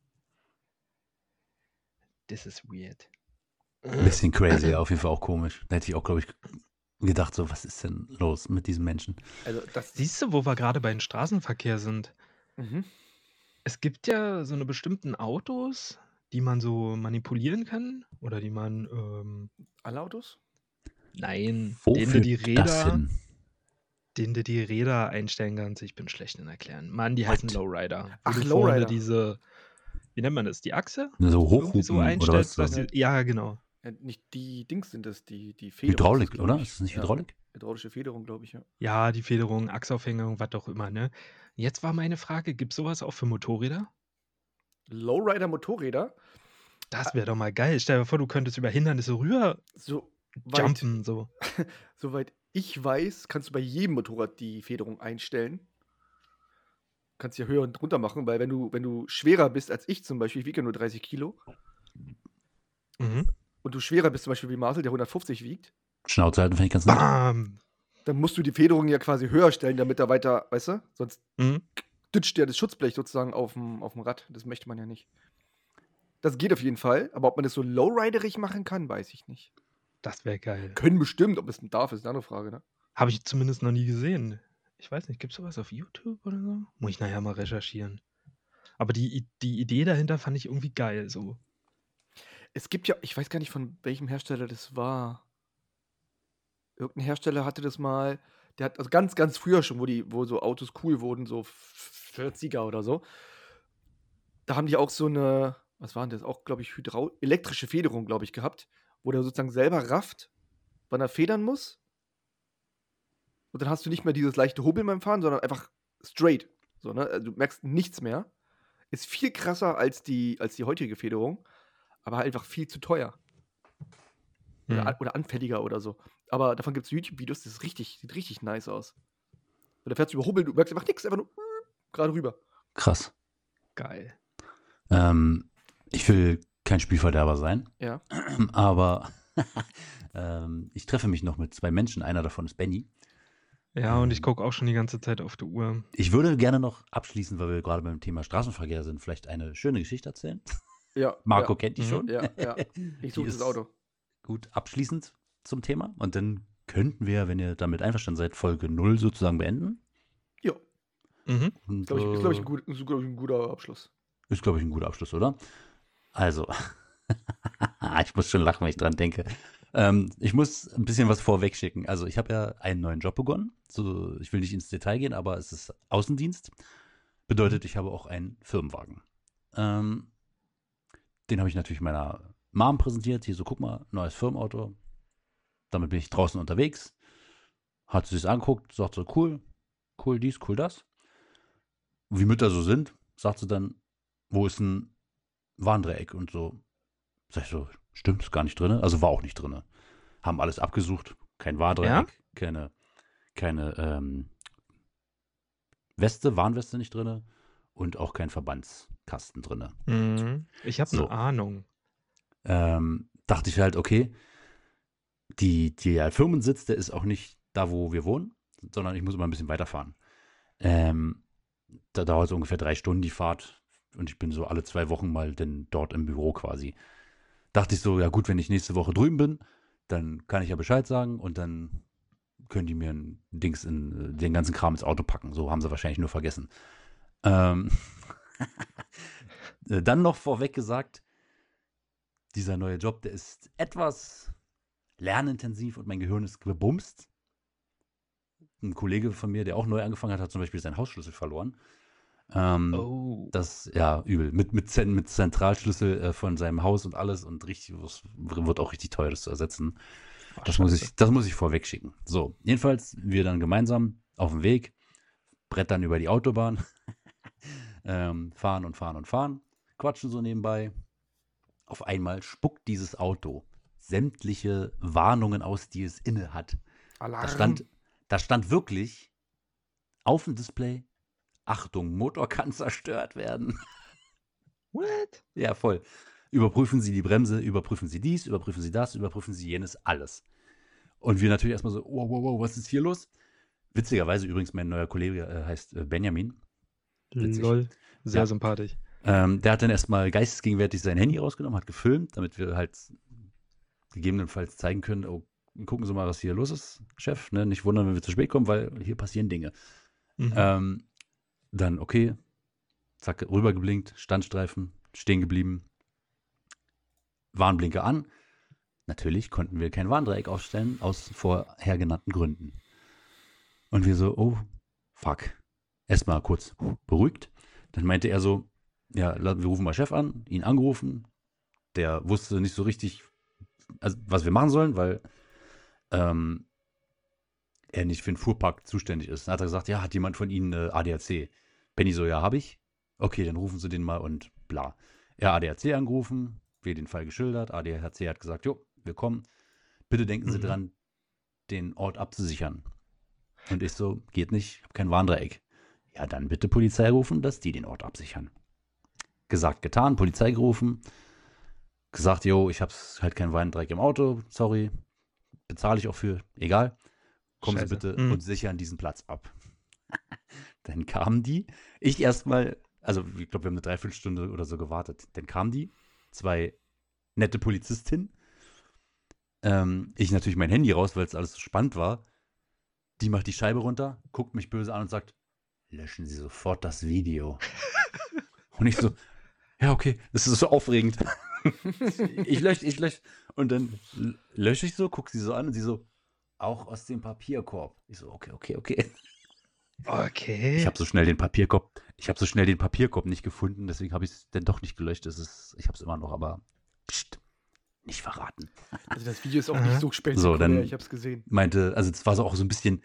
Das ist weird. Ein bisschen crazy, auf jeden Fall auch komisch. Da hätte ich auch, glaube ich, gedacht, so, was ist denn los mit diesen Menschen? Also, das. Siehst du, wo wir gerade bei den Straßenverkehr sind? Mhm. Es gibt ja so eine bestimmten Autos, die man so manipulieren kann oder die man, Alle Autos? nein, Wo denen du die führt das Räder, hin? denen du die Räder einstellen kannst. Ich bin schlecht in Erklären. Mann, die What? heißen Lowrider. Wo Ach, du vorne Lowrider. diese, wie nennt man das, die Achse? So Irgendwie hochhupen so oder was? einstellst, dass So. die, ja, genau. Ja, nicht die Dings sind das, die Federung. Hydraulik, ist das, glaub oder? ich. Ist das nicht Ja, Hydraulik? hydraulische Federung, glaube ich, ja. Ja, die Federung, Achsaufhängung, was auch immer, ne? Jetzt war meine Frage, gibt es sowas auch für Motorräder? Lowrider-Motorräder, Das wäre doch mal geil. Stell dir vor, du könntest über Hindernisse rüber so weit, jumpen, so. soweit ich weiß, kannst du bei jedem Motorrad die Federung einstellen. Kannst ja höher und runter machen, weil wenn du schwerer bist als ich zum Beispiel, ich wiege ja nur 30 Kilo, Mhm. und du schwerer bist zum Beispiel wie Marcel, der 150 wiegt, Schnauze halten finde ich ganz nett. Bam! dann musst du die Federung ja quasi höher stellen, damit er weiter, weißt du? Sonst Mhm. dutscht ja das Schutzblech sozusagen auf dem Rad. Das möchte man ja nicht. Das geht auf jeden Fall, aber ob man das so lowriderig machen kann, weiß ich nicht. Das wäre geil. Können bestimmt, ob es denn darf, ist eine andere Frage, ne? Habe ich zumindest noch nie gesehen. Ich weiß nicht, gibt es sowas auf YouTube oder so? Muss ich nachher mal recherchieren. Aber die Idee dahinter fand ich irgendwie geil so. Es gibt ja, ich weiß gar nicht, von welchem Hersteller das war. Irgendein Hersteller hatte das mal, der hat, also ganz, ganz früher schon, wo so Autos cool wurden, so 40er oder so. Da haben die auch so eine, was war denn das? Auch, glaube ich, elektrische Federung, glaube ich, gehabt, wo der sozusagen selber rafft, wann er federn muss. Und dann hast du nicht mehr dieses leichte Hubbeln beim Fahren, sondern einfach straight. So, ne? Also du merkst nichts mehr. Ist viel krasser als die heutige Federung, aber halt einfach viel zu teuer. Oder anfälliger oder so. Aber davon gibt es YouTube-Videos, das sieht richtig nice aus. Und da fährst du über Hubbel, du merkst einfach nichts, einfach nur gerade rüber. Krass. Geil. Ich will kein Spielverderber sein, Ja. aber ich treffe mich noch mit 2 Menschen. Einer davon ist Benny. Ja, und ich gucke auch schon die ganze Zeit auf die Uhr. Ich würde gerne noch abschließen, weil wir gerade beim Thema Straßenverkehr sind, vielleicht eine schöne Geschichte erzählen. Ja. Marco ja. kennt die schon. Ja. Ich suche das Auto. Gut abschließend zum Thema. Und dann könnten wir, wenn ihr damit einverstanden seid, Folge 0 sozusagen beenden. Ja. Mhm. Und, Ist, glaube ich, ein guter Abschluss. Ist, glaube ich, ein guter Abschluss, oder? Also, ich muss schon lachen, wenn ich dran denke. Ich muss ein bisschen was vorwegschicken. Also, ich habe ja einen neuen Job begonnen. So, ich will nicht ins Detail gehen, aber es ist Außendienst. Bedeutet, ich habe auch einen Firmenwagen. Den habe ich natürlich meiner Mom präsentiert. Hier so, guck mal, neues Firmenauto. Damit bin ich draußen unterwegs. Hat sie sich angeguckt, sagt so, cool dies, cool das. Wie Mütter so sind, sagt sie dann, wo ist ein Warndreieck und so. Sag ich so, stimmt, ist gar nicht drin. Also war auch nicht drin. Haben alles abgesucht, kein Warndreieck, keine Warnweste nicht drin und auch kein Verbandskasten drin. Mhm. Ich habe So. eine Ahnung. Dachte ich halt, okay, der Firmensitz, der ist auch nicht da, wo wir wohnen, sondern ich muss immer ein bisschen weiterfahren. Da dauert es ungefähr 3 Stunden die Fahrt und ich bin so alle 2 Wochen mal denn dort im Büro quasi. Dachte ich so, ja gut, wenn ich nächste Woche drüben bin, dann kann ich ja Bescheid sagen und dann können die mir ein Dings in den ganzen Kram ins Auto packen. So haben sie wahrscheinlich nur vergessen. Dann noch vorweg gesagt, dieser neue Job, der ist etwas lernintensiv und mein Gehirn ist gebumst. Ein Kollege von mir, der auch neu angefangen hat, hat zum Beispiel seinen Hausschlüssel verloren. Das, ja, übel. Mit Zentralschlüssel von seinem Haus und alles und wird auch richtig teuer, das zu ersetzen. Das muss ich vorweg schicken. So, jedenfalls, wir dann gemeinsam auf dem Weg, brettern über die Autobahn, fahren, quatschen so nebenbei. Auf einmal spuckt dieses Auto sämtliche Warnungen aus, die es inne hat. Alarm. Da stand wirklich auf dem Display, Achtung, Motor kann zerstört werden. What? Ja, voll. Überprüfen Sie die Bremse, überprüfen Sie dies, überprüfen Sie das, überprüfen Sie jenes, alles. Und wir natürlich erstmal so, wow, was ist hier los? Witzigerweise übrigens, mein neuer Kollege heißt Benjamin. Witzig. Lol, sehr Ja. sympathisch. Der hat dann erstmal geistesgegenwärtig sein Handy rausgenommen, hat gefilmt, damit wir halt gegebenenfalls zeigen können, oh, gucken Sie mal, was hier los ist, Chef. Ne? Nicht wundern, wenn wir zu spät kommen, weil hier passieren Dinge. Mhm. Dann, okay, zack, rübergeblinkt, Standstreifen, stehen geblieben, Warnblinker an. Natürlich konnten wir kein Warndreieck aufstellen, aus vorher genannten Gründen. Und wir so, oh, fuck. Erstmal kurz beruhigt. Dann meinte er so, ja, wir rufen mal Chef an, ihn angerufen. Der wusste nicht so richtig, also, was wir machen sollen, weil er nicht für den Fuhrpark zuständig ist. Dann hat er gesagt, ja, hat jemand von Ihnen ADAC? Benny so, ja, habe ich. Okay, dann rufen Sie den mal und bla. Er ADAC angerufen, wir den Fall geschildert. ADAC hat gesagt, jo, wir kommen. Bitte denken Sie dran, den Ort abzusichern. Und ich so, geht nicht, ich habe kein Warndreieck. Ja, dann bitte Polizei rufen, dass die den Ort absichern. Gesagt, getan, Polizei gerufen. Gesagt, jo, ich habe halt kein Warndreieck im Auto, sorry. Bezahle ich auch für, egal. Kommen Scheiße. Sie bitte und sichern diesen Platz ab. Dann kamen die. Ich erstmal, also ich glaube, wir haben eine Dreiviertelstunde oder so gewartet. Dann kamen die, 2 nette Polizistinnen. Ich natürlich mein Handy raus, weil es alles so spannend war. Die macht die Scheibe runter, guckt mich böse an und sagt, löschen Sie sofort das Video. Und ich so, ja, okay, das ist so aufregend. ich lösche. Und dann lösche ich so, gucke sie so an und sie so, auch aus dem Papierkorb. Ich so, okay. Okay. Ich habe so schnell den Papierkorb nicht gefunden, deswegen habe ich es dann doch nicht gelöscht. Ich habe es immer noch, aber pst, nicht verraten. Also das Video ist auch nicht so So, spektakulär, dann ich habe es gesehen. meinte, also das war so auch so ein bisschen,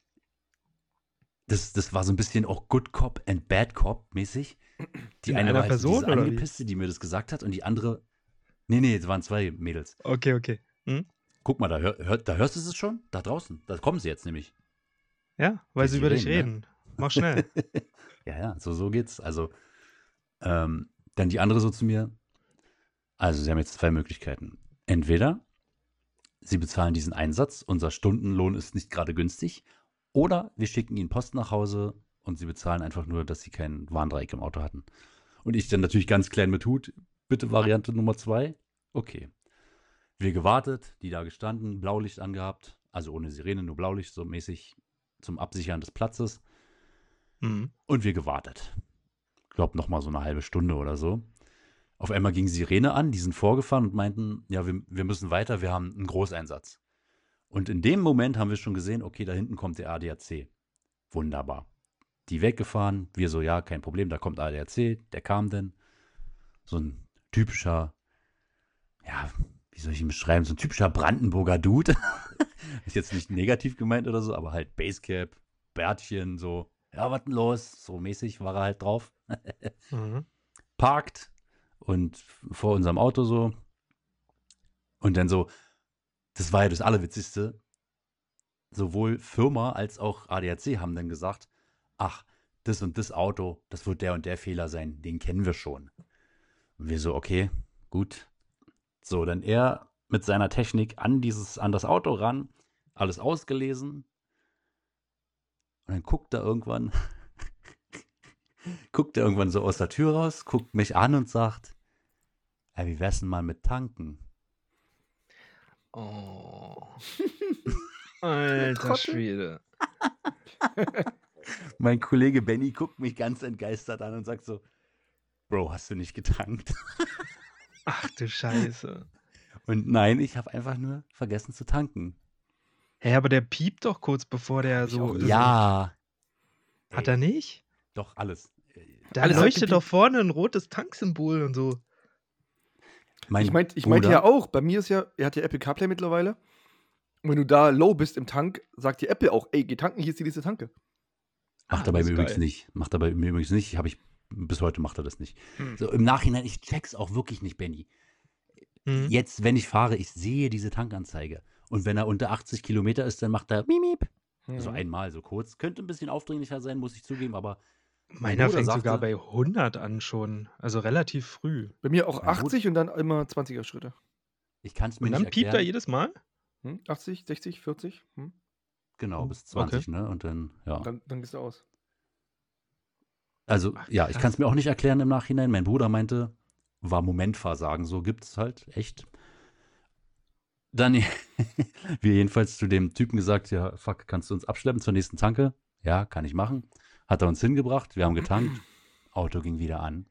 das war so ein bisschen auch Good Cop and Bad Cop mäßig. Die In eine einer war halt so Person diese oder wie? Angepisste, die mir das gesagt hat, und die andere, nee, es waren 2 Mädels. Okay. Hm? Guck mal, da hörst du es schon? Da draußen, da kommen sie jetzt nämlich. Ja, weil Die sie über dich Sirenen, reden. Mach schnell. Ja, so geht's. Also, dann die andere so zu mir, also sie haben jetzt 2 Möglichkeiten. Entweder sie bezahlen diesen Einsatz, unser Stundenlohn ist nicht gerade günstig, oder wir schicken ihnen Post nach Hause und sie bezahlen einfach nur, dass sie kein Warndreieck im Auto hatten. Und ich dann natürlich ganz klein mit Hut, bitte Variante Nummer 2. Okay. Wir gewartet, die da gestanden, Blaulicht angehabt, also ohne Sirene, nur Blaulicht, so mäßig zum Absichern des Platzes. Mhm. Und wir gewartet. Ich glaube, nochmal so eine halbe Stunde oder so. Auf einmal ging Sirene an, die sind vorgefahren und meinten, ja, wir müssen weiter, wir haben einen Großeinsatz. Und in dem Moment haben wir schon gesehen, okay, da hinten kommt der ADAC. Wunderbar. Die weggefahren, wir so, ja, kein Problem, da kommt ADAC, der kam denn. So ein typischer, ja, wie soll ich ihn beschreiben, so ein typischer Brandenburger Dude. Ist jetzt nicht negativ gemeint oder so, aber halt Basecap, Bärtchen, so, ja, was denn los? So mäßig war er halt drauf. Mhm. Parkt und vor unserem Auto so. Und dann so, das war ja das Allerwitzigste, sowohl Firma als auch ADAC haben dann gesagt, ach, das und das Auto, das wird der und der Fehler sein, den kennen wir schon. Und wir so, okay, gut. So, dann er mit seiner Technik an das Auto ran, alles ausgelesen. Und dann guckt er irgendwann so aus der Tür raus, guckt mich an und sagt, ey, wie wär's denn mal mit tanken? Oh. Alter Trottel. Schwede. Mein Kollege Benny guckt mich ganz entgeistert an und sagt so, Bro, hast du nicht getankt? Ach du Scheiße. Und nein, ich habe einfach nur vergessen zu tanken. Hä, aber der piept doch kurz bevor der Hab ich auch so. gesehen. Ja. Hat er nicht? Doch, alles. Da Alles hat leuchtet gepiept. doch vorne ein rotes Tanksymbol und so. Ich meinte Bruder- ja auch, bei mir ist ja, er hat ja Apple CarPlay mittlerweile. Und wenn du da low bist im Tank, sagt dir Apple auch, ey, geh tanken, hier ist die nächste Tanke. Macht er bei das mir ist übrigens geil. nicht. Bis heute macht er das nicht. So im Nachhinein, ich check's auch wirklich nicht, Benny. Mhm. Jetzt, wenn ich fahre, ich sehe diese Tankanzeige. Und wenn er unter 80 Kilometer ist, dann macht er miep. So einmal so kurz. Könnte ein bisschen aufdringlicher sein, muss ich zugeben, aber Meiner Bruder fängt sagte- sogar bei 100 an schon. Also relativ früh. Bei mir auch Mein Bruder- 80 und dann immer 20er Schritte. ich kann es mir Und nicht dann piept er erklären. jedes Mal? 80, 60, 40. Genau, bis 20, ne? Und dann, ja. Dann gehst du aus. Also, Ach, ja, ich krass. kann es mir auch nicht erklären im Nachhinein. Mein Bruder meinte, war Momentversagen, so gibt's halt, echt. Dann, wir jedenfalls zu dem Typen gesagt, ja, fuck, kannst du uns abschleppen zur nächsten Tanke? Ja, kann ich machen. Hat er uns hingebracht, wir haben getankt, Auto ging wieder an.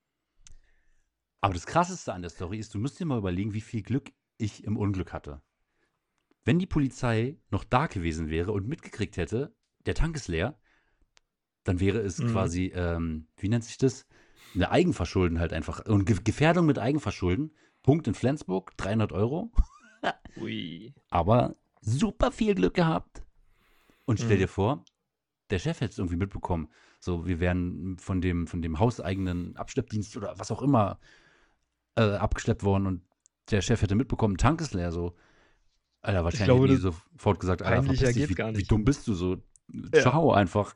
Aber das Krasseste an der Story ist, du musst dir mal überlegen, wie viel Glück ich im Unglück hatte. Wenn die Polizei noch da gewesen wäre und mitgekriegt hätte, der Tank ist leer, dann wäre es quasi, wie nennt sich das? Eine Eigenverschulden halt einfach. Und Gefährdung mit Eigenverschulden. Punkt in Flensburg, 300 €. Ui. Aber super viel Glück gehabt. Und stell dir vor, der Chef hätte es irgendwie mitbekommen. So, wir wären von dem hauseigenen Abschleppdienst oder was auch immer abgeschleppt worden und der Chef hätte mitbekommen, Tank ist leer. So, Alter, wahrscheinlich glaube, hätten die sofort gesagt, Alter, peinlicher verpiss dich, geht's gar wie nicht. dumm bist du so? Ja. Ciao einfach.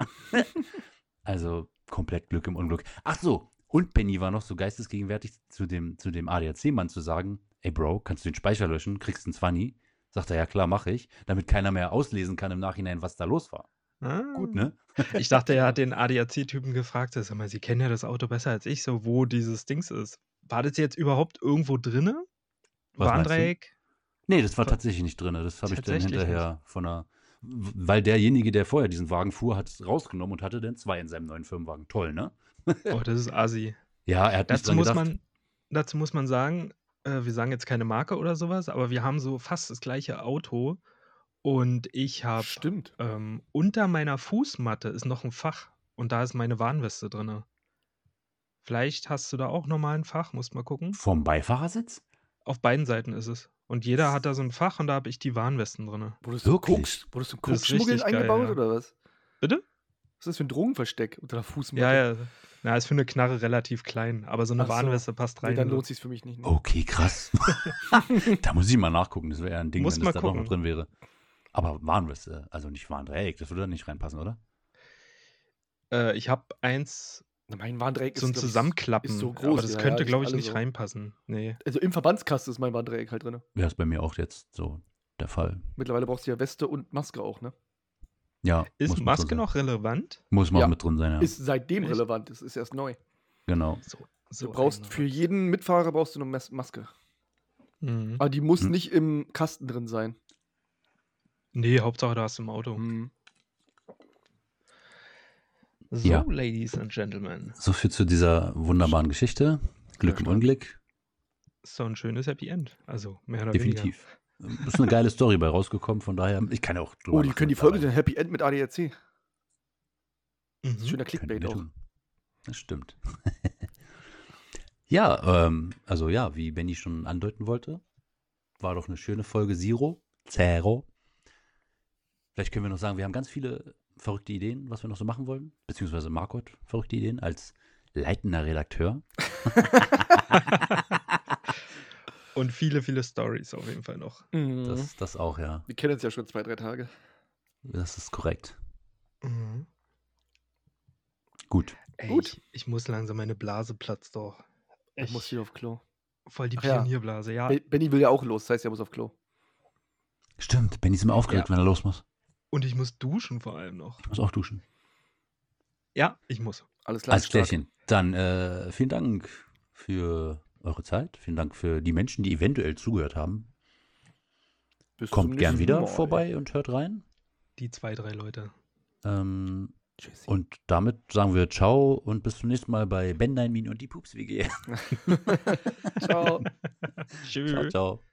Also komplett Glück im Unglück. Ach so, und Benny war noch so geistesgegenwärtig zu dem ADAC-Mann zu sagen, ey Bro, kannst du den Speicher löschen, kriegst einen 20? Sagt er, ja klar, mache ich, damit keiner mehr auslesen kann im Nachhinein, was da los war. Gut, ne? Ich dachte, er hat den ADAC-Typen gefragt, sag mal, Sie kennen ja das Auto besser als ich, so wo dieses Dings ist. War das jetzt überhaupt irgendwo drinne? Was meinst du? Warndreieck? Nee, das war Wa- tatsächlich nicht drin. Das habe ich dann Tatsächlich hinterher weil derjenige, der vorher diesen Wagen fuhr, hat es rausgenommen und hatte dann 2 in seinem neuen Firmenwagen. Toll, ne? Oh, das ist assi. Ja, er hat nicht Dazu dran gedacht. dazu muss man sagen, wir sagen jetzt keine Marke oder sowas, aber wir haben so fast das gleiche Auto und ich habe Stimmt. unter meiner Fußmatte ist noch ein Fach und da ist meine Warnweste drin. Vielleicht hast du da auch nochmal ein Fach, musst mal gucken. Vom Beifahrersitz? Auf beiden Seiten ist es. Und jeder hat da so ein Fach und da habe ich die Warnwesten drin. Wurdest du Wirklich? Koksschmuggeln richtig geil, eingebaut ja. oder was? Bitte? Was ist das für ein Drogenversteck unter der Fußmatte? Ja. Na, ist für eine Knarre relativ klein, aber so eine Ach so. Warnweste passt rein. Nee, dann so. lohnt sich's für mich nicht. Ne? Okay, krass. Da muss ich mal nachgucken. Das wäre ja ein Ding, Muss wenn mal das da noch gucken. drin wäre. Aber Warnweste, also nicht Warndreieck, das würde da nicht reinpassen, oder? Ich habe eins, Mein Warndreieck so ein glaub ich, Zusammenklappen, ist so aber groß. das Ja, könnte, die glaube ich, sind alle nicht so. reinpassen. Nee. Also im Verbandskasten ist mein Warndreieck halt drin. Wäre es bei mir auch jetzt so der Fall. Mittlerweile brauchst du ja Weste und Maske auch, ne? Ja, Ist muss mit drin Maske sein. noch relevant? Muss mal Ja. mit drin sein, ja. Ist seitdem Echt? relevant, das ist erst neu. Genau. So Du brauchst für jeden Mitfahrer brauchst du eine Maske. Mhm. Aber die muss Hm. nicht im Kasten drin sein. Nee, Hauptsache du hast im Auto. Hm. So, Ja. Ladies and Gentlemen. So viel zu dieser wunderbaren Geschichte. Glück im stark. Unglück. So ein schönes Happy End. Also mehr oder Definitiv. Ist eine geile Story bei rausgekommen, von daher, ich kann ja auch drüber Oh, die lachen können die Folge mittlerweile. den Happy End mit ADAC. weniger. Das ist Mhm. schöner Können Clickbait wir auch. tun. Das stimmt. Ja, also ja, wie Benny schon andeuten wollte, war doch eine schöne Folge Zero. Vielleicht können wir noch sagen, wir haben ganz viele verrückte Ideen, was wir noch so machen wollen. Beziehungsweise Marco hat verrückte Ideen als leitender Redakteur. Und viele, viele Stories auf jeden Fall noch. Mhm. Das auch, ja. Wir kennen uns ja schon 2-3 Tage. Das ist korrekt. Mhm. Gut. Ey, Gut. Ich muss langsam, meine Blase platzt doch. Ich muss hier auf Klo. Voll die Ach ja. Pionierblase, ja. Benny will ja auch los, das heißt, er muss auf Klo. Stimmt, Benny ist immer aufgeregt, Ja. wenn er los muss. Und ich muss duschen vor allem noch. Ich muss auch duschen. Ja, ich muss. Alles klar. Alles stark. klärchen. Dann vielen Dank für eure Zeit. Vielen Dank für die Menschen, die eventuell zugehört haben. Bis zum Kommt gern nächsten wieder Mal. vorbei und hört rein. Die 2, 3 Leute. Tschüssi. Und damit sagen wir Ciao und bis zum nächsten Mal bei Ben Dein Min und die Pups WG. Ciao. Tschüss. Ciao, ciao.